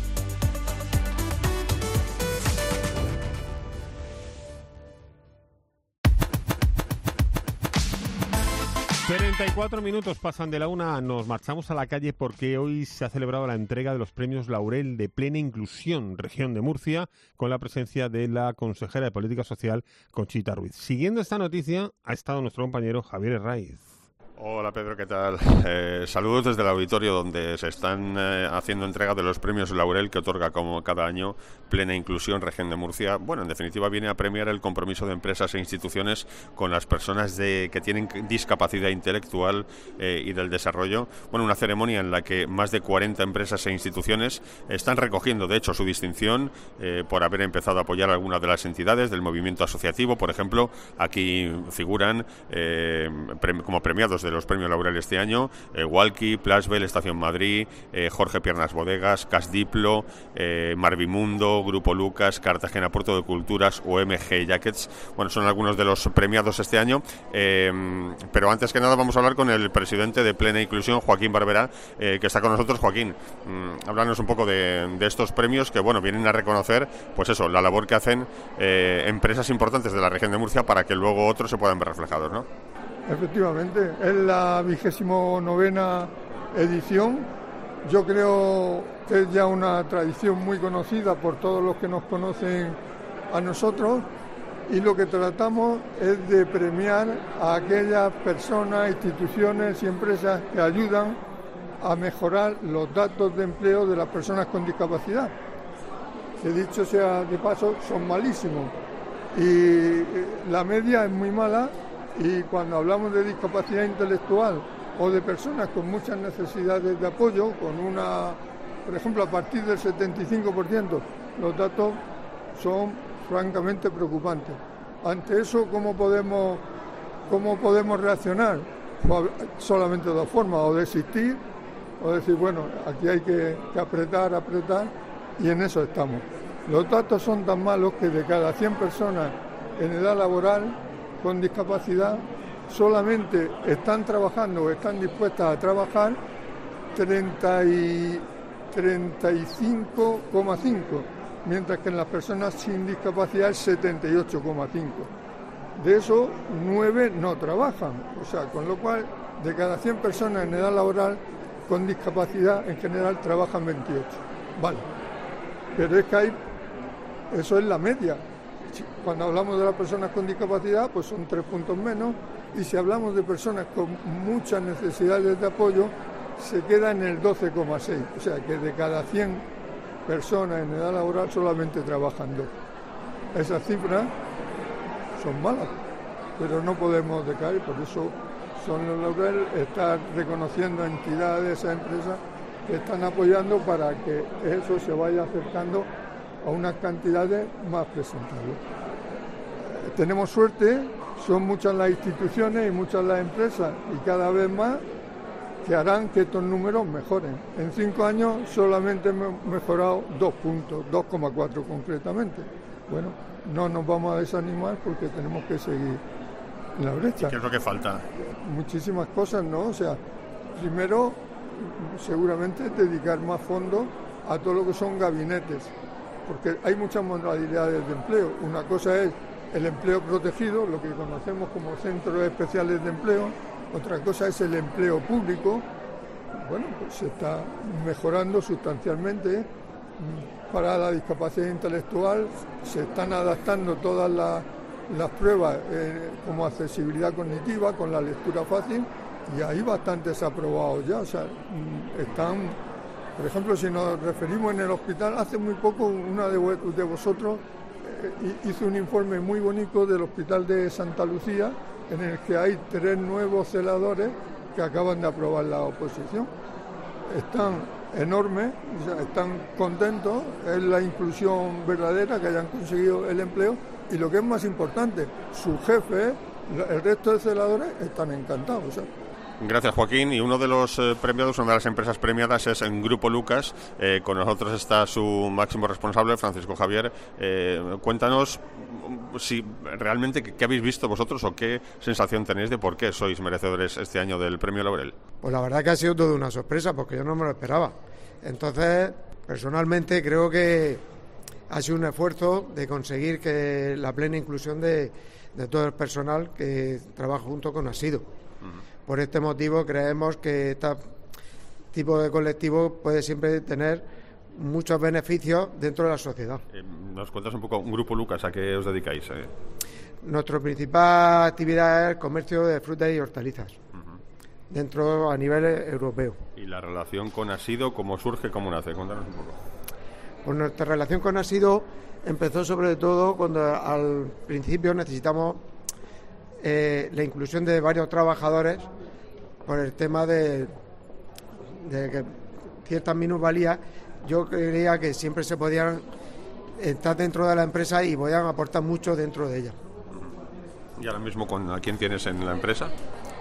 ...34 pasan de la 1, nos marchamos a la calle porque hoy se ha celebrado la entrega de los premios Laurel de Plena Inclusión, Región de Murcia, con la presencia de la consejera de Política Social, Conchita Ruiz. Siguiendo esta noticia ha estado nuestro compañero Javier Herraiz. Hola Pedro, ¿qué tal? Saludos desde el auditorio donde se están haciendo entrega de los premios Laurel que otorga como cada año Plena Inclusión Región de Murcia. Bueno, en definitiva viene a premiar el compromiso de empresas e instituciones con las personas que tienen discapacidad intelectual y del desarrollo. Bueno, una ceremonia en la que más de 40 empresas e instituciones están recogiendo de hecho su distinción por haber empezado a apoyar a algunas de las entidades del movimiento asociativo. Por ejemplo, aquí figuran como premiados de los premios Laurel este año, Walkie, Plasbel, Estación Madrid, Jorge Piernas Bodegas, Casdiplo, Marvimundo, Grupo Lucas, Cartagena Puerto de Culturas, OMG Jackets. Bueno, son algunos de los premiados este año, pero antes que nada vamos a hablar con el presidente de Plena Inclusión, Joaquín Barberá, que está con nosotros. Joaquín, háblanos un poco de estos premios que, bueno, vienen a reconocer, pues eso, la labor que hacen empresas importantes de la región de Murcia para que luego otros se puedan ver reflejados, ¿no? Efectivamente, es la 29ª edición. Yo creo que es ya una tradición muy conocida por todos los que nos conocen a nosotros, y lo que tratamos es de premiar a aquellas personas, instituciones y empresas que ayudan a mejorar los datos de empleo de las personas con discapacidad, que dicho sea de paso son malísimos, y la media es muy mala. Y cuando hablamos de discapacidad intelectual o de personas con muchas necesidades de apoyo, por ejemplo, a partir del 75%, los datos son francamente preocupantes. Ante eso, ¿cómo podemos reaccionar? Pues solamente de dos formas: o desistir, o decir, bueno, aquí hay que apretar, y en eso estamos. Los datos son tan malos que de cada 100 personas en edad laboral con discapacidad solamente están trabajando o están dispuestas a trabajar 35,5, mientras que en las personas sin discapacidad es 78,5. De eso 9 no trabajan, o sea, con lo cual de cada 100 personas en edad laboral con discapacidad en general trabajan 28. Vale, pero es que eso es la media. Cuando hablamos de las personas con discapacidad, pues son 3 puntos menos, y si hablamos de personas con muchas necesidades de apoyo, se queda en el 12,6, o sea que de cada 100 personas en edad laboral solamente trabajan 2. Esas cifras son malas, pero no podemos decaer, por eso son los Laurel, estar reconociendo a entidades, a empresas que están apoyando para que eso se vaya acercando a unas cantidades más presentables. Tenemos suerte, son muchas las instituciones y muchas las empresas, y cada vez más, que harán que estos números mejoren. En 5 años solamente hemos mejorado 2 puntos, 2,4 concretamente. Bueno, no nos vamos a desanimar porque tenemos que seguir en la brecha. ¿Qué es lo que falta? Muchísimas cosas, ¿no? O sea, primero, seguramente dedicar más fondos a todo lo que son gabinetes, porque hay muchas modalidades de empleo. Una cosa es el empleo protegido, lo que conocemos como centros especiales de empleo. Otra cosa es el empleo público. Bueno, pues se está mejorando sustancialmente. Para la discapacidad intelectual se están adaptando todas las pruebas como accesibilidad cognitiva, con la lectura fácil, y hay bastantes aprobados ya. O sea, están, por ejemplo, si nos referimos en el hospital, hace muy poco una de vosotros hizo un informe muy bonito del Hospital de Santa Lucía, en el que hay 3 nuevos celadores que acaban de aprobar la oposición. Están enormes, están contentos, es la inclusión verdadera, que hayan conseguido el empleo, y lo que es más importante, sus jefes, el resto de celadores están encantados. O sea, Gracias, Joaquín. Y uno de los premiados, una de las empresas premiadas es en Grupo Lucas. Con nosotros está su máximo responsable, Francisco Javier. Cuéntanos si realmente qué habéis visto vosotros o qué sensación tenéis de por qué sois merecedores este año del Premio Laurel. Pues la verdad que ha sido toda una sorpresa, porque yo no me lo esperaba. Entonces, personalmente creo que ha sido un esfuerzo de conseguir que la plena inclusión de todo el personal que trabaja junto con Asido. Por este motivo creemos que este tipo de colectivo puede siempre tener muchos beneficios dentro de la sociedad. ¿Nos cuentas un poco, Grupo Lucas, a qué os dedicáis? Nuestra principal actividad es el comercio de frutas y hortalizas, dentro a nivel europeo. ¿Y la relación con Asido, cómo surge, cómo nace? Cuéntanos un poco. Pues nuestra relación con Asido empezó sobre todo cuando al principio necesitamos la inclusión de varios trabajadores por el tema de que ciertas minusvalías. Yo creía que siempre se podían estar dentro de la empresa y podían aportar mucho dentro de ella. ¿Y ahora mismo a quién tienes en la empresa?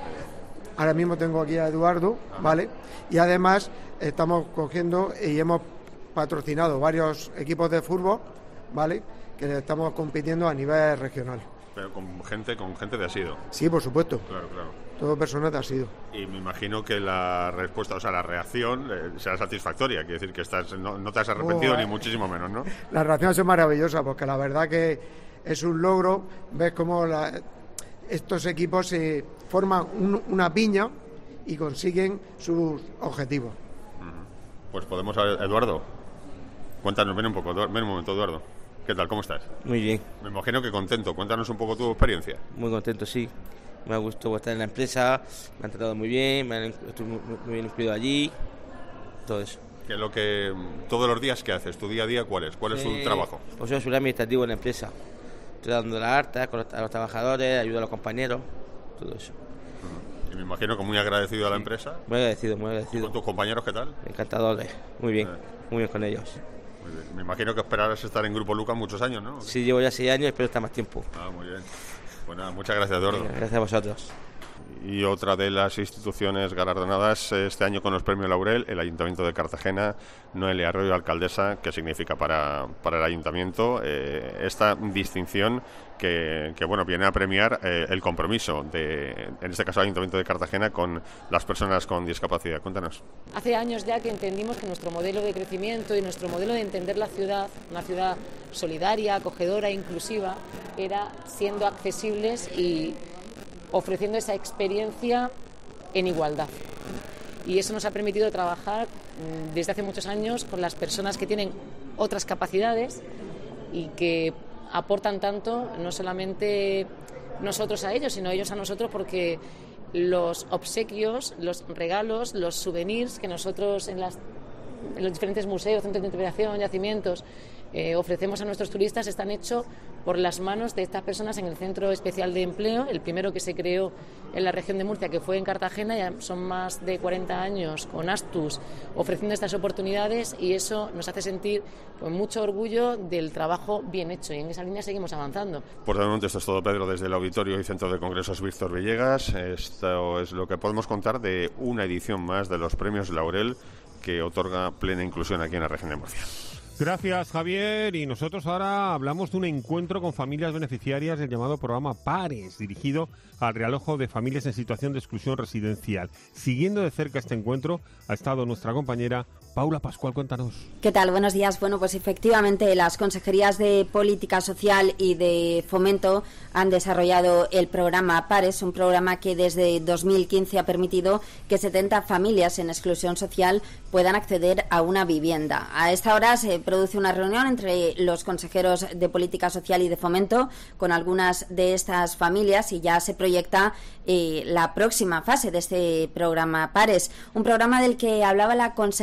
Ahora mismo tengo aquí a Eduardo, ¿vale? Y además estamos cogiendo y hemos patrocinado varios equipos de fútbol, ¿vale?, que estamos compitiendo a nivel regional. Pero con gente de Asido. Sí, por supuesto. Claro. Todo personas de Asido. Y me imagino que la respuesta, o sea, la reacción será satisfactoria. Quiere decir que no te has arrepentido ni muchísimo menos, ¿no? La reacción es maravillosa, porque la verdad que es un logro. Ves cómo estos equipos se forman una piña y consiguen sus objetivos. Pues podemos, Eduardo, cuéntanos, ven un momento, Eduardo. ¿Qué tal? ¿Cómo estás? Muy bien. Me imagino que contento. Cuéntanos un poco tu experiencia. Muy contento, sí. Me ha gustado estar en la empresa, me han tratado muy bien, estoy muy bien incluido allí, todo eso. ¿Qué es lo que todos los días que haces? ¿Tu día a día cuál es? ¿Cuál es tu trabajo? Pues yo soy administrativo en la empresa. Estoy dando la harta a los trabajadores, ayudo a los compañeros, todo eso. Y me imagino que muy agradecido a la empresa. Muy agradecido. ¿Con tus compañeros qué tal? Encantadores, muy bien con ellos. Muy bien. Me imagino que esperarás estar en Grupo Lucas muchos años, ¿no? Sí, llevo ya 6 años y espero estar más tiempo. Muy bien. Pues nada, muchas gracias, Eduardo. Gracias a vosotros. Y otra de las instituciones galardonadas este año con los premios Laurel, el Ayuntamiento de Cartagena, Noelia Arroyo, alcaldesa. ¿Qué significa para el Ayuntamiento esta distinción que viene a premiar el compromiso en este caso, el Ayuntamiento de Cartagena con las personas con discapacidad? Cuéntanos. Hace años ya que entendimos que nuestro modelo de crecimiento y nuestro modelo de entender la ciudad, una ciudad solidaria, acogedora e inclusiva, era siendo accesibles y ofreciendo esa experiencia en igualdad. Y eso nos ha permitido trabajar desde hace muchos años con las personas que tienen otras capacidades y que aportan tanto, no solamente nosotros a ellos, sino ellos a nosotros, porque los obsequios, los regalos, los souvenirs que nosotros en los diferentes museos, centros de interpretación, yacimientos, ofrecemos a nuestros turistas están hechos por las manos de estas personas en el Centro Especial de Empleo, el primero que se creó en la región de Murcia, que fue en Cartagena. Ya son más de 40 años con Astus ofreciendo estas oportunidades, y eso nos hace sentir con mucho orgullo del trabajo bien hecho, y en esa línea seguimos avanzando. Por el momento esto es todo, Pedro, desde el Auditorio y Centro de Congresos Víctor Villegas. Esto es lo que podemos contar de una edición más de los premios Laurel que otorga plena inclusión aquí en la región de Murcia. Gracias, Javier. Y nosotros ahora hablamos de un encuentro con familias beneficiarias del llamado programa PARES, dirigido al realojo de familias en situación de exclusión residencial. Siguiendo de cerca este encuentro ha estado nuestra compañera Paula Pascual. Cuéntanos. ¿Qué tal? Buenos días. Bueno, pues efectivamente las consejerías de Política Social y de Fomento han desarrollado el programa PARES, un programa que desde 2015 ha permitido que 70 familias en exclusión social puedan acceder a una vivienda. A esta hora se produce una reunión entre los consejeros de Política Social y de Fomento con algunas de estas familias, y ya se proyecta la próxima fase de este programa PARES, un programa del que hablaba la consejera de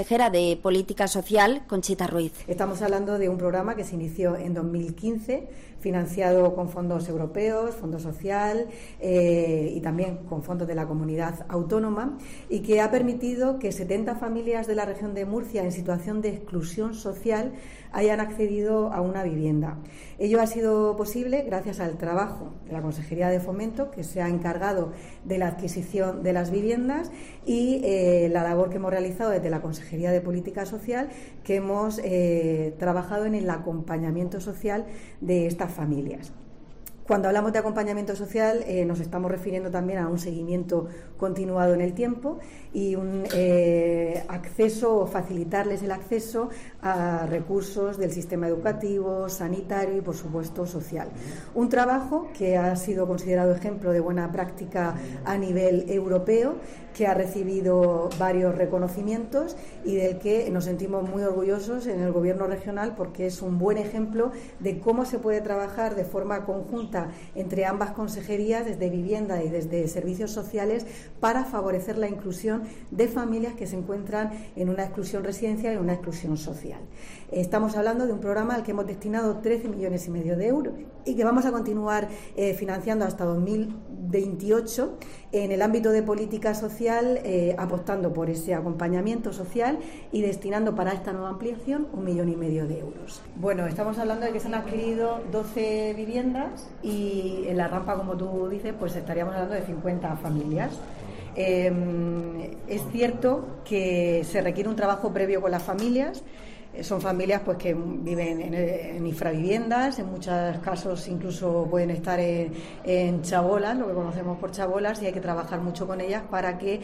de Política Social, Conchita Ruiz. Estamos hablando de un programa que se inició en 2015, financiado con fondos europeos, Fondo Social y también con fondos de la Comunidad Autónoma, y que ha permitido que 70 familias de la región de Murcia en situación de exclusión social hayan accedido a una vivienda. Ello ha sido posible gracias al trabajo de la Consejería de Fomento, que se ha encargado de la adquisición de las viviendas, y la labor que hemos realizado desde la Consejería de Política Social, que hemos trabajado en el acompañamiento social de estas familias. Cuando hablamos de acompañamiento social nos estamos refiriendo también a un seguimiento continuado en el tiempo y un acceso o facilitarles el acceso a recursos del sistema educativo, sanitario y, por supuesto, social. Un trabajo que ha sido considerado ejemplo de buena práctica a nivel europeo, que ha recibido varios reconocimientos y del que nos sentimos muy orgullosos en el Gobierno regional, porque es un buen ejemplo de cómo se puede trabajar de forma conjunta entre ambas consejerías, desde vivienda y desde servicios sociales, para favorecer la inclusión de familias que se encuentran en una exclusión residencial y en una exclusión social. Estamos hablando de un programa al que hemos destinado 13,5 millones de euros y que vamos a continuar financiando hasta 2028 en el ámbito de política social, apostando por ese acompañamiento social y destinando para esta nueva ampliación 1,5 millones de euros. Bueno, estamos hablando de que se han adquirido 12 viviendas y en la rampa, como tú dices, pues estaríamos hablando de 50 familias. Es cierto que se requiere un trabajo previo con las familias. Son familias pues que viven en infraviviendas, en muchos casos incluso pueden estar en chabolas, lo que conocemos por chabolas, y hay que trabajar mucho con ellas para que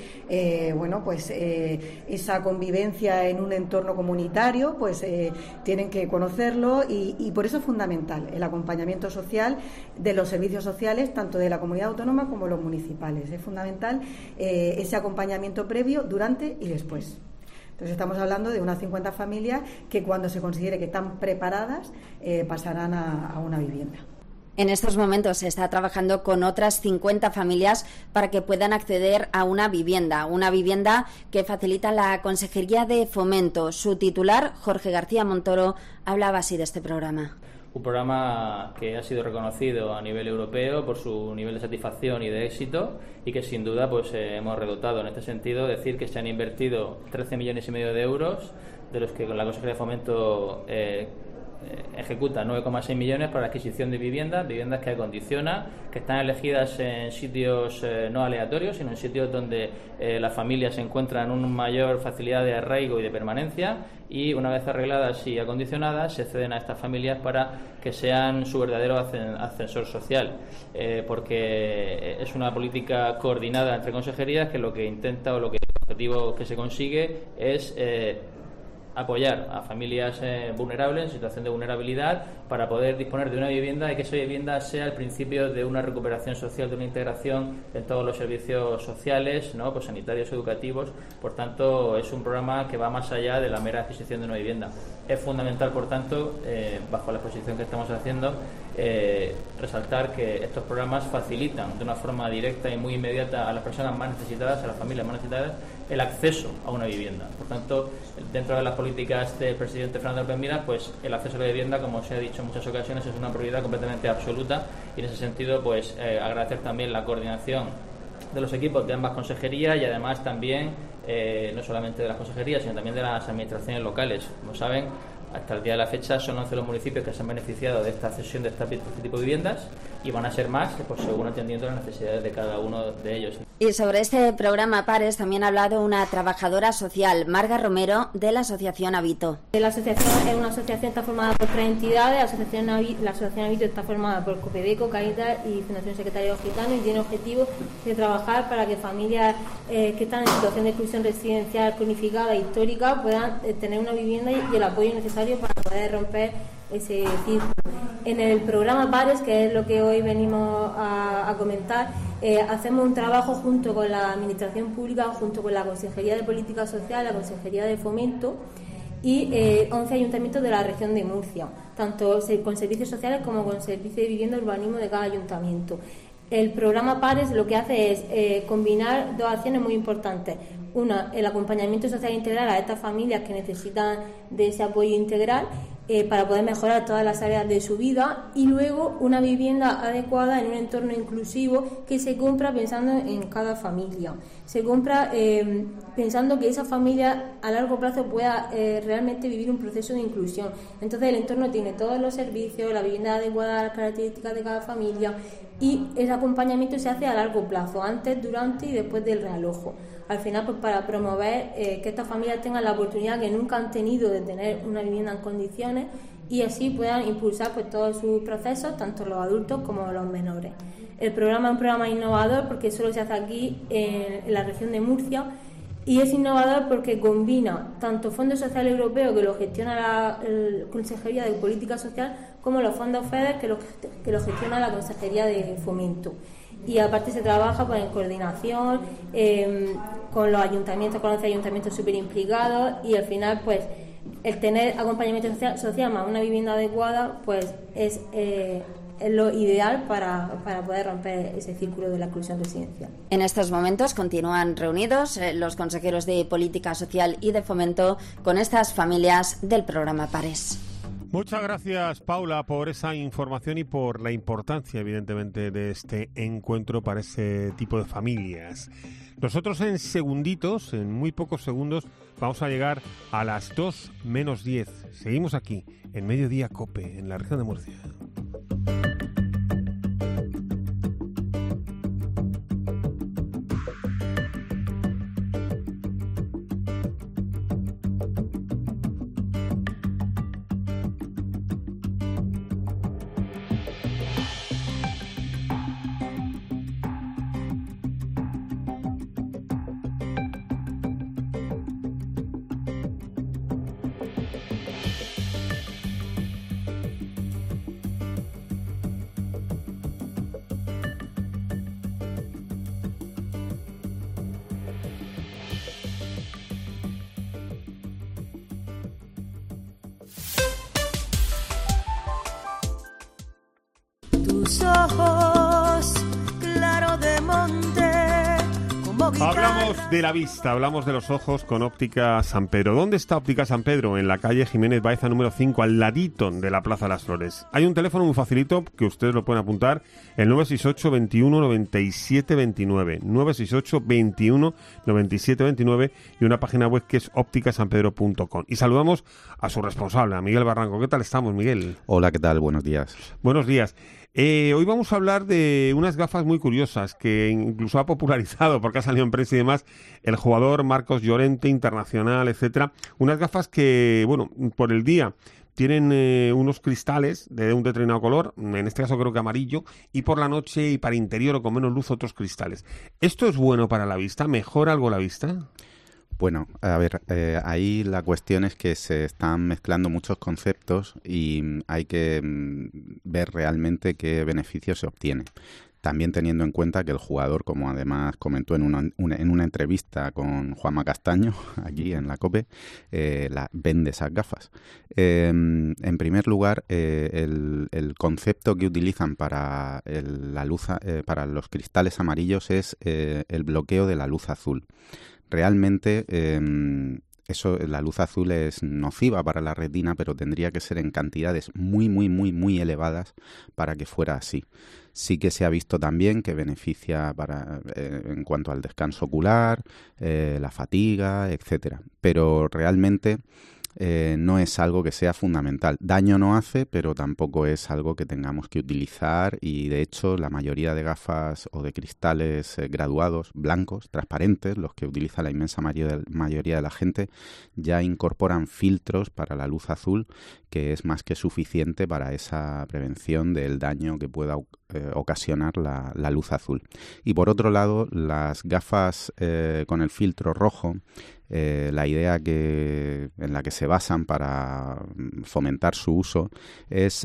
esa convivencia en un entorno comunitario pues tienen que conocerlo, y por eso es fundamental el acompañamiento social de los servicios sociales, tanto de la comunidad autónoma como los municipales. Es fundamental ese acompañamiento previo, durante y después. Entonces estamos hablando de unas 50 familias que, cuando se considere que están preparadas, pasarán a una vivienda. En estos momentos se está trabajando con otras 50 familias para que puedan acceder a una vivienda que facilita la Consejería de Fomento. Su titular, Jorge García Montoro, hablaba así de este programa. Un programa que ha sido reconocido a nivel europeo por su nivel de satisfacción y de éxito, y que sin duda pues hemos redotado. En este sentido, decir que se han invertido 13,5 millones de euros, de los que con la Consejería de Fomento ejecuta 9,6 millones para la adquisición de viviendas que acondiciona, que están elegidas en sitios no aleatorios, sino en sitios donde las familias se encuentran una mayor facilidad de arraigo y de permanencia, y una vez arregladas y acondicionadas se ceden a estas familias para que sean su verdadero ascensor social, porque es una política coordinada entre consejerías que lo que intenta, o lo que el objetivo que se consigue es apoyar a familias vulnerables, en situación de vulnerabilidad, para poder disponer de una vivienda, y que esa vivienda sea el principio de una recuperación social, de una integración en todos los servicios sociales, ¿no? Pues sanitarios, educativos. Por tanto, es un programa que va más allá de la mera adquisición de una vivienda. Es fundamental, por tanto, bajo la exposición que estamos haciendo, resaltar que estos programas facilitan de una forma directa y muy inmediata a las personas más necesitadas, a las familias más necesitadas, el acceso a una vivienda. Por tanto, dentro de las políticas del presidente Fernando López Miras, pues el acceso a la vivienda, como se ha dicho en muchas ocasiones, es una prioridad completamente absoluta, y en ese sentido pues agradecer también la coordinación de los equipos de ambas consejerías, y además también no solamente de las consejerías, sino también de las administraciones locales. Como saben, hasta el día de la fecha son 11 los municipios que se han beneficiado de esta cesión de este tipo de viviendas, y van a ser más, pues según atendiendo las necesidades de cada uno de ellos. Y sobre este programa PARES también ha hablado una trabajadora social, Marga Romero, de la Asociación Habito. La asociación es una asociación, está formada por 3 entidades. La Asociación Habito está formada por Copedeco, Caritas y Fundación Secretariado Gitano, y tiene objetivo de trabajar para que familias que están en situación de exclusión residencial cronificada e histórica puedan tener una vivienda y el apoyo necesario para poder romper ese círculo. En el programa PARES, que es lo que hoy venimos a comentar, hacemos un trabajo junto con la Administración Pública, junto con la Consejería de Política Social, la Consejería de Fomento y 11 ayuntamientos de la región de Murcia, tanto con servicios sociales como con servicios de vivienda y urbanismo de cada ayuntamiento. El programa PARES lo que hace es combinar dos acciones muy importantes. Una, el acompañamiento social integral a estas familias que necesitan de ese apoyo integral para poder mejorar todas las áreas de su vida, y luego una vivienda adecuada en un entorno inclusivo que se compra pensando en cada familia. Se compra pensando que esa familia a largo plazo pueda realmente vivir un proceso de inclusión. Entonces el entorno tiene todos los servicios, la vivienda adecuada a las características de cada familia, y ese acompañamiento se hace a largo plazo, antes, durante y después del realojo. Al final, pues para promover que estas familias tengan la oportunidad que nunca han tenido de tener una vivienda en condiciones, y así puedan impulsar pues todos sus procesos, tanto los adultos como los menores. El programa es un programa innovador porque solo se hace aquí en la región de Murcia, y es innovador porque combina tanto Fondo Social Europeo, que lo gestiona la Consejería de Política Social, como los fondos FEDER, que lo gestiona la Consejería de Fomento. Y aparte se trabaja pues en coordinación con los ayuntamientos, con 11 ayuntamientos súper implicados, y al final pues el tener acompañamiento social más una vivienda adecuada pues es lo ideal para poder romper ese círculo de la exclusión residencial. En estos momentos continúan reunidos los consejeros de Política Social y de Fomento con estas familias del programa PARES. Muchas gracias, Paula, por esa información y por la importancia, evidentemente, de este encuentro para ese tipo de familias. Nosotros en segunditos, en muy pocos segundos, vamos a llegar a las 2 menos 10. Seguimos aquí, en Mediodía COPE, en la región de Murcia. Tus ojos, claro de monte, como guitarra. Hablamos de la vista, hablamos de los ojos con Óptica San Pedro. ¿Dónde está Óptica San Pedro? En la calle Jiménez Baeza número 5, al ladito de la Plaza de las Flores. Hay un teléfono muy facilito que ustedes lo pueden apuntar, el 968 21 97 29, 968 21 97 29, y una página web que es ópticasanpedro.com. Y saludamos a su responsable, a Miguel Barranco. ¿Qué tal estamos, Miguel? Hola, ¿qué tal? Buenos días. Buenos días. Hoy vamos a hablar de unas gafas muy curiosas que incluso ha popularizado, porque ha salido en prensa y demás, el jugador Marcos Llorente, internacional, etcétera. Unas gafas que, bueno, por el día tienen unos cristales de un determinado color, en este caso creo que amarillo, y por la noche y para interior o con menos luz otros cristales. ¿Esto es bueno para la vista? ¿Mejora algo la vista? Bueno, a ver, ahí la cuestión es que se están mezclando muchos conceptos y hay que ver realmente qué beneficios se obtiene. También teniendo en cuenta que el jugador, como además comentó en una entrevista con Juanma Castaño, aquí en la COPE, vende esas gafas. En primer lugar, el concepto que utilizan para la luz, para los cristales amarillos es el bloqueo de la luz azul. Realmente la luz azul es nociva para la retina, pero tendría que ser en cantidades muy elevadas para que fuera así. Sí que se ha visto también que beneficia en cuanto al descanso ocular, la fatiga, etcétera. Pero realmente no es algo que sea fundamental. Daño no hace, pero tampoco es algo que tengamos que utilizar, y de hecho la mayoría de gafas o de cristales graduados, blancos, transparentes, los que utiliza la inmensa mayoría de la gente, ya incorporan filtros para la luz azul, que es más que suficiente para esa prevención del daño que pueda ocasionar la luz azul. Y por otro lado, las gafas con el filtro rojo, la idea en la que se basan para fomentar su uso es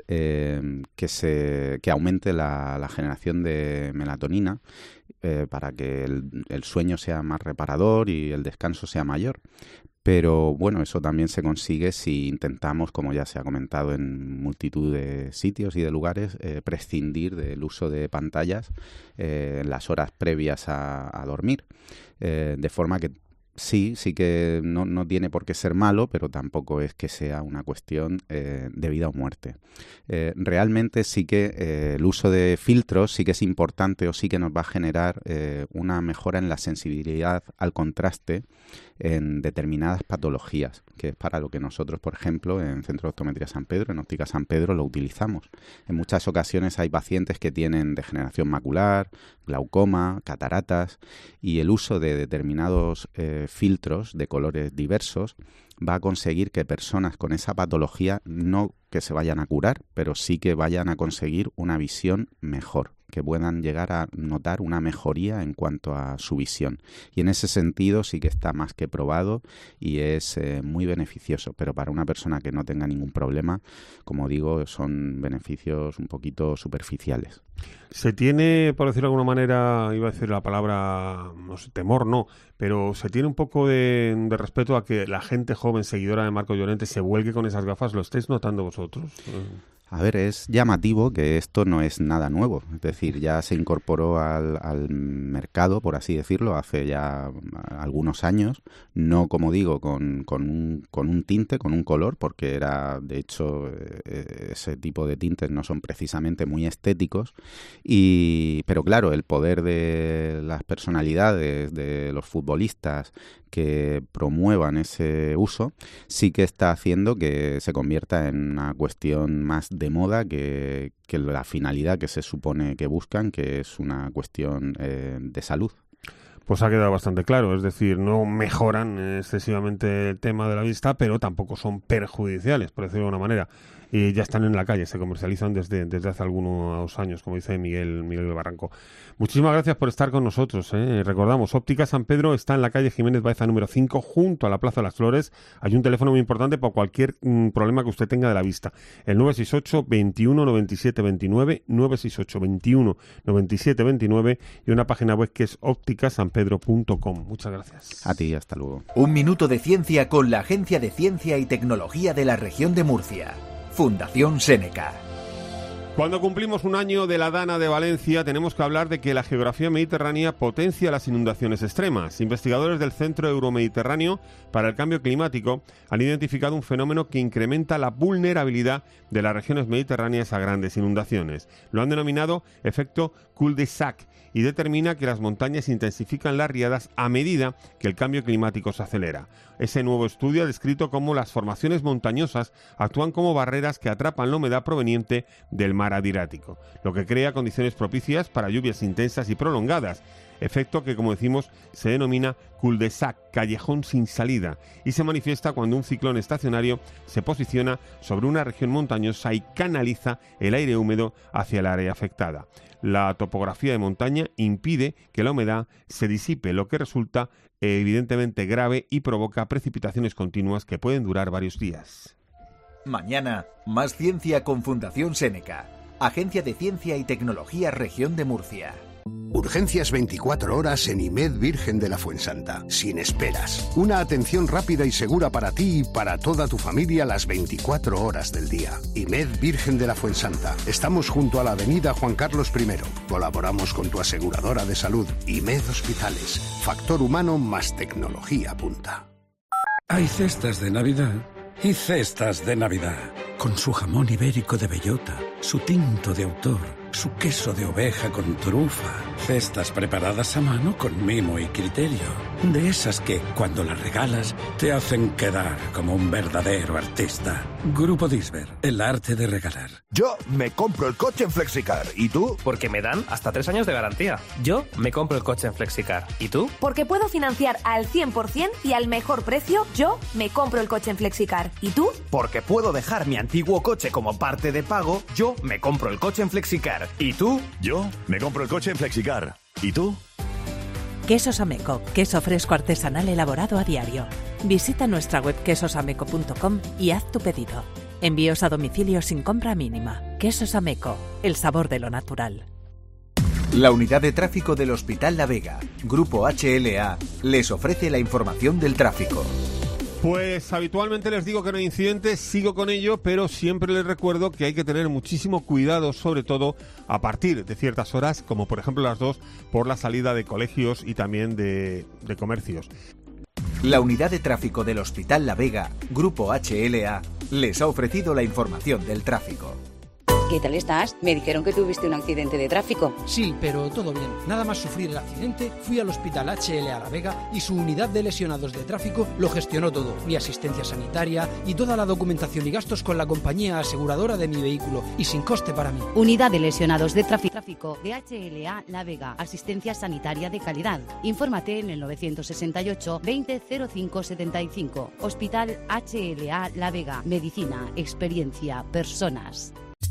que aumente la generación de melatonina para que el sueño sea más reparador y el descanso sea mayor. Pero bueno, eso también se consigue si intentamos, como ya se ha comentado en multitud de sitios y de lugares, prescindir del uso de pantallas en las horas previas a dormir, de forma que sí que no tiene por qué ser malo, pero tampoco es que sea una cuestión de vida o muerte. Realmente sí que el uso de filtros sí que es importante, o sí que nos va a generar una mejora en la sensibilidad al contraste en determinadas patologías, que es para lo que nosotros, por ejemplo, en Centro de Optometría San Pedro, en Óptica San Pedro, lo utilizamos. En muchas ocasiones hay pacientes que tienen degeneración macular, glaucoma, cataratas, y el uso de determinados filtros de colores diversos va a conseguir que personas con esa patología no que se vayan a curar, pero sí que vayan a conseguir una visión mejor, que puedan llegar a notar una mejoría en cuanto a su visión. Y en ese sentido sí que está más que probado y es muy beneficioso, pero para una persona que no tenga ningún problema, como digo, son beneficios un poquito superficiales. Se tiene, por decirlo de alguna manera, iba a decir la palabra, no sé, temor no, pero se tiene un poco de respeto a que la gente joven, seguidora de Marco Llorente, se vuelque con esas gafas. ¿Lo estáis notando vosotros? A ver, es llamativo que esto no es nada nuevo, es decir, ya se incorporó al mercado, por así decirlo, hace ya algunos años, no, como digo, con un tinte, con un color, porque era, de hecho, ese tipo de tintes no son precisamente muy estéticos, pero claro, el poder de las personalidades, de los futbolistas que promuevan ese uso, sí que está haciendo que se convierta en una cuestión más de moda que la finalidad que se supone que buscan, que es una cuestión de salud. Pues ha quedado bastante claro, es decir, no mejoran excesivamente el tema de la vista, pero tampoco son perjudiciales, por decirlo de alguna manera. Y ya están en la calle, se comercializan desde hace algunos años, como dice Miguel de Barranco. Muchísimas gracias por estar con nosotros. Recordamos, Óptica San Pedro está en la calle Jiménez Baeza número 5, junto a la Plaza de las Flores. Hay un teléfono muy importante por cualquier problema que usted tenga de la vista. El 968 21 97 29, 968 21 97 29 y una página web que es ópticasanpedro.com. Muchas gracias. A ti, hasta luego. Un minuto de ciencia con la Agencia de Ciencia y Tecnología de la Región de Murcia. Fundación Seneca. Cuando cumplimos un año de la Dana de Valencia, tenemos que hablar de que la geografía mediterránea potencia las inundaciones extremas. Investigadores del Centro Euromediterráneo para el Cambio Climático han identificado un fenómeno que incrementa la vulnerabilidad de las regiones mediterráneas a grandes inundaciones. Lo han denominado efecto cul-de-sac y determina que las montañas intensifican las riadas a medida que el cambio climático se acelera. Ese nuevo estudio ha descrito cómo las formaciones montañosas actúan como barreras que atrapan la humedad proveniente del mar Adriático, lo que crea condiciones propicias para lluvias intensas y prolongadas, efecto que, como decimos, se denomina cul-de-sac, callejón sin salida, y se manifiesta cuando un ciclón estacionario se posiciona sobre una región montañosa y canaliza el aire húmedo hacia el área afectada. La topografía de montaña impide que la humedad se disipe, lo que resulta evidentemente grave y provoca precipitaciones continuas que pueden durar varios días. Mañana, más ciencia con Fundación Seneca, Agencia de Ciencia y Tecnología Región de Murcia. Urgencias 24 horas en IMED Virgen de la Fuensanta, sin esperas. Una atención rápida y segura para ti y para toda tu familia las 24 horas del día. IMED Virgen de la Fuensanta. Estamos junto a la avenida Juan Carlos I. Colaboramos con tu aseguradora de salud. IMED Hospitales. Factor humano más tecnología punta. Hay cestas de Navidad y cestas de Navidad. Con su jamón ibérico de bellota, su tinto de autor, su queso de oveja con trufa. Cestas preparadas a mano con mimo y criterio. De esas que, cuando las regalas, te hacen quedar como un verdadero artista. Grupo Disber, el arte de regalar. Yo me compro el coche en Flexicar. ¿Y tú? Porque me dan hasta 3 años de garantía. Yo me compro el coche en Flexicar. ¿Y tú? Porque puedo financiar al 100% y al mejor precio. Yo me compro el coche en Flexicar. ¿Y tú? Porque puedo dejar mi antiguo coche como parte de pago. Yo me compro el coche en Flexicar. ¿Y tú? Yo me compro el coche en Flexicar. ¿Y tú? Quesos Ameco, queso fresco artesanal elaborado a diario. Visita nuestra web quesosameco.com y haz tu pedido. Envíos a domicilio sin compra mínima. Quesos Ameco, el sabor de lo natural. La unidad de tráfico del Hospital La Vega, Grupo HLA, les ofrece la información del tráfico. Pues habitualmente les digo que no hay incidentes, sigo con ello, pero siempre les recuerdo que hay que tener muchísimo cuidado, sobre todo a partir de ciertas horas, como por ejemplo las 2, por la salida de colegios y también de comercios. La unidad de tráfico del Hospital La Vega, Grupo HLA, les ha ofrecido la información del tráfico. ¿Qué tal estás? Me dijeron que tuviste un accidente de tráfico. Sí, pero todo bien. Nada más sufrir el accidente, fui al Hospital HLA La Vega y su unidad de lesionados de tráfico lo gestionó todo. Mi asistencia sanitaria y toda la documentación y gastos con la compañía aseguradora de mi vehículo y sin coste para mí. Unidad de lesionados de tráfico de HLA La Vega. Asistencia sanitaria de calidad. Infórmate en el 968 20 05 75. Hospital HLA La Vega. Medicina, experiencia, personas.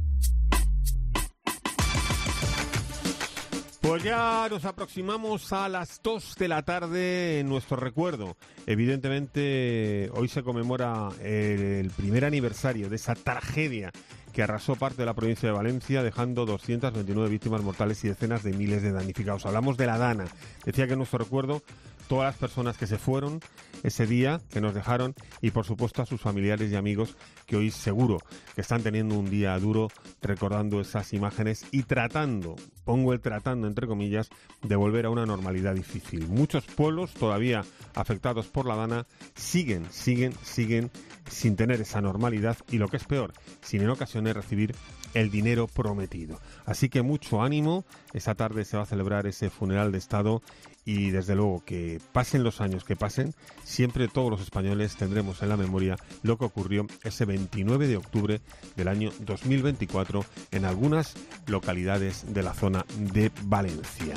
Pues ya nos aproximamos a las 2 de la tarde en nuestro recuerdo. Evidentemente, hoy se conmemora el primer aniversario de esa tragedia que arrasó parte de la provincia de Valencia, dejando 229 víctimas mortales y decenas de miles de damnificados. Hablamos de la Dana. Decía que en nuestro recuerdo todas las personas que se fueron ese día, que nos dejaron, y por supuesto a sus familiares y amigos que hoy seguro que están teniendo un día duro recordando esas imágenes y tratando, pongo el tratando entre comillas, de volver a una normalidad difícil. Muchos pueblos todavía afectados por la Dana siguen sin tener esa normalidad y, lo que es peor, sin en ocasiones recibir el dinero prometido. Así que mucho ánimo, esa tarde se va a celebrar ese funeral de Estado y desde luego que pasen los años que pasen, siempre todos los españoles tendremos en la memoria lo que ocurrió ese 29 de octubre del año 2024 en algunas localidades de la zona de Valencia.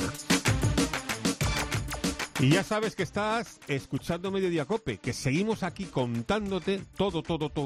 Y ya sabes que estás escuchando Mediodía Cope, que seguimos aquí contándote todo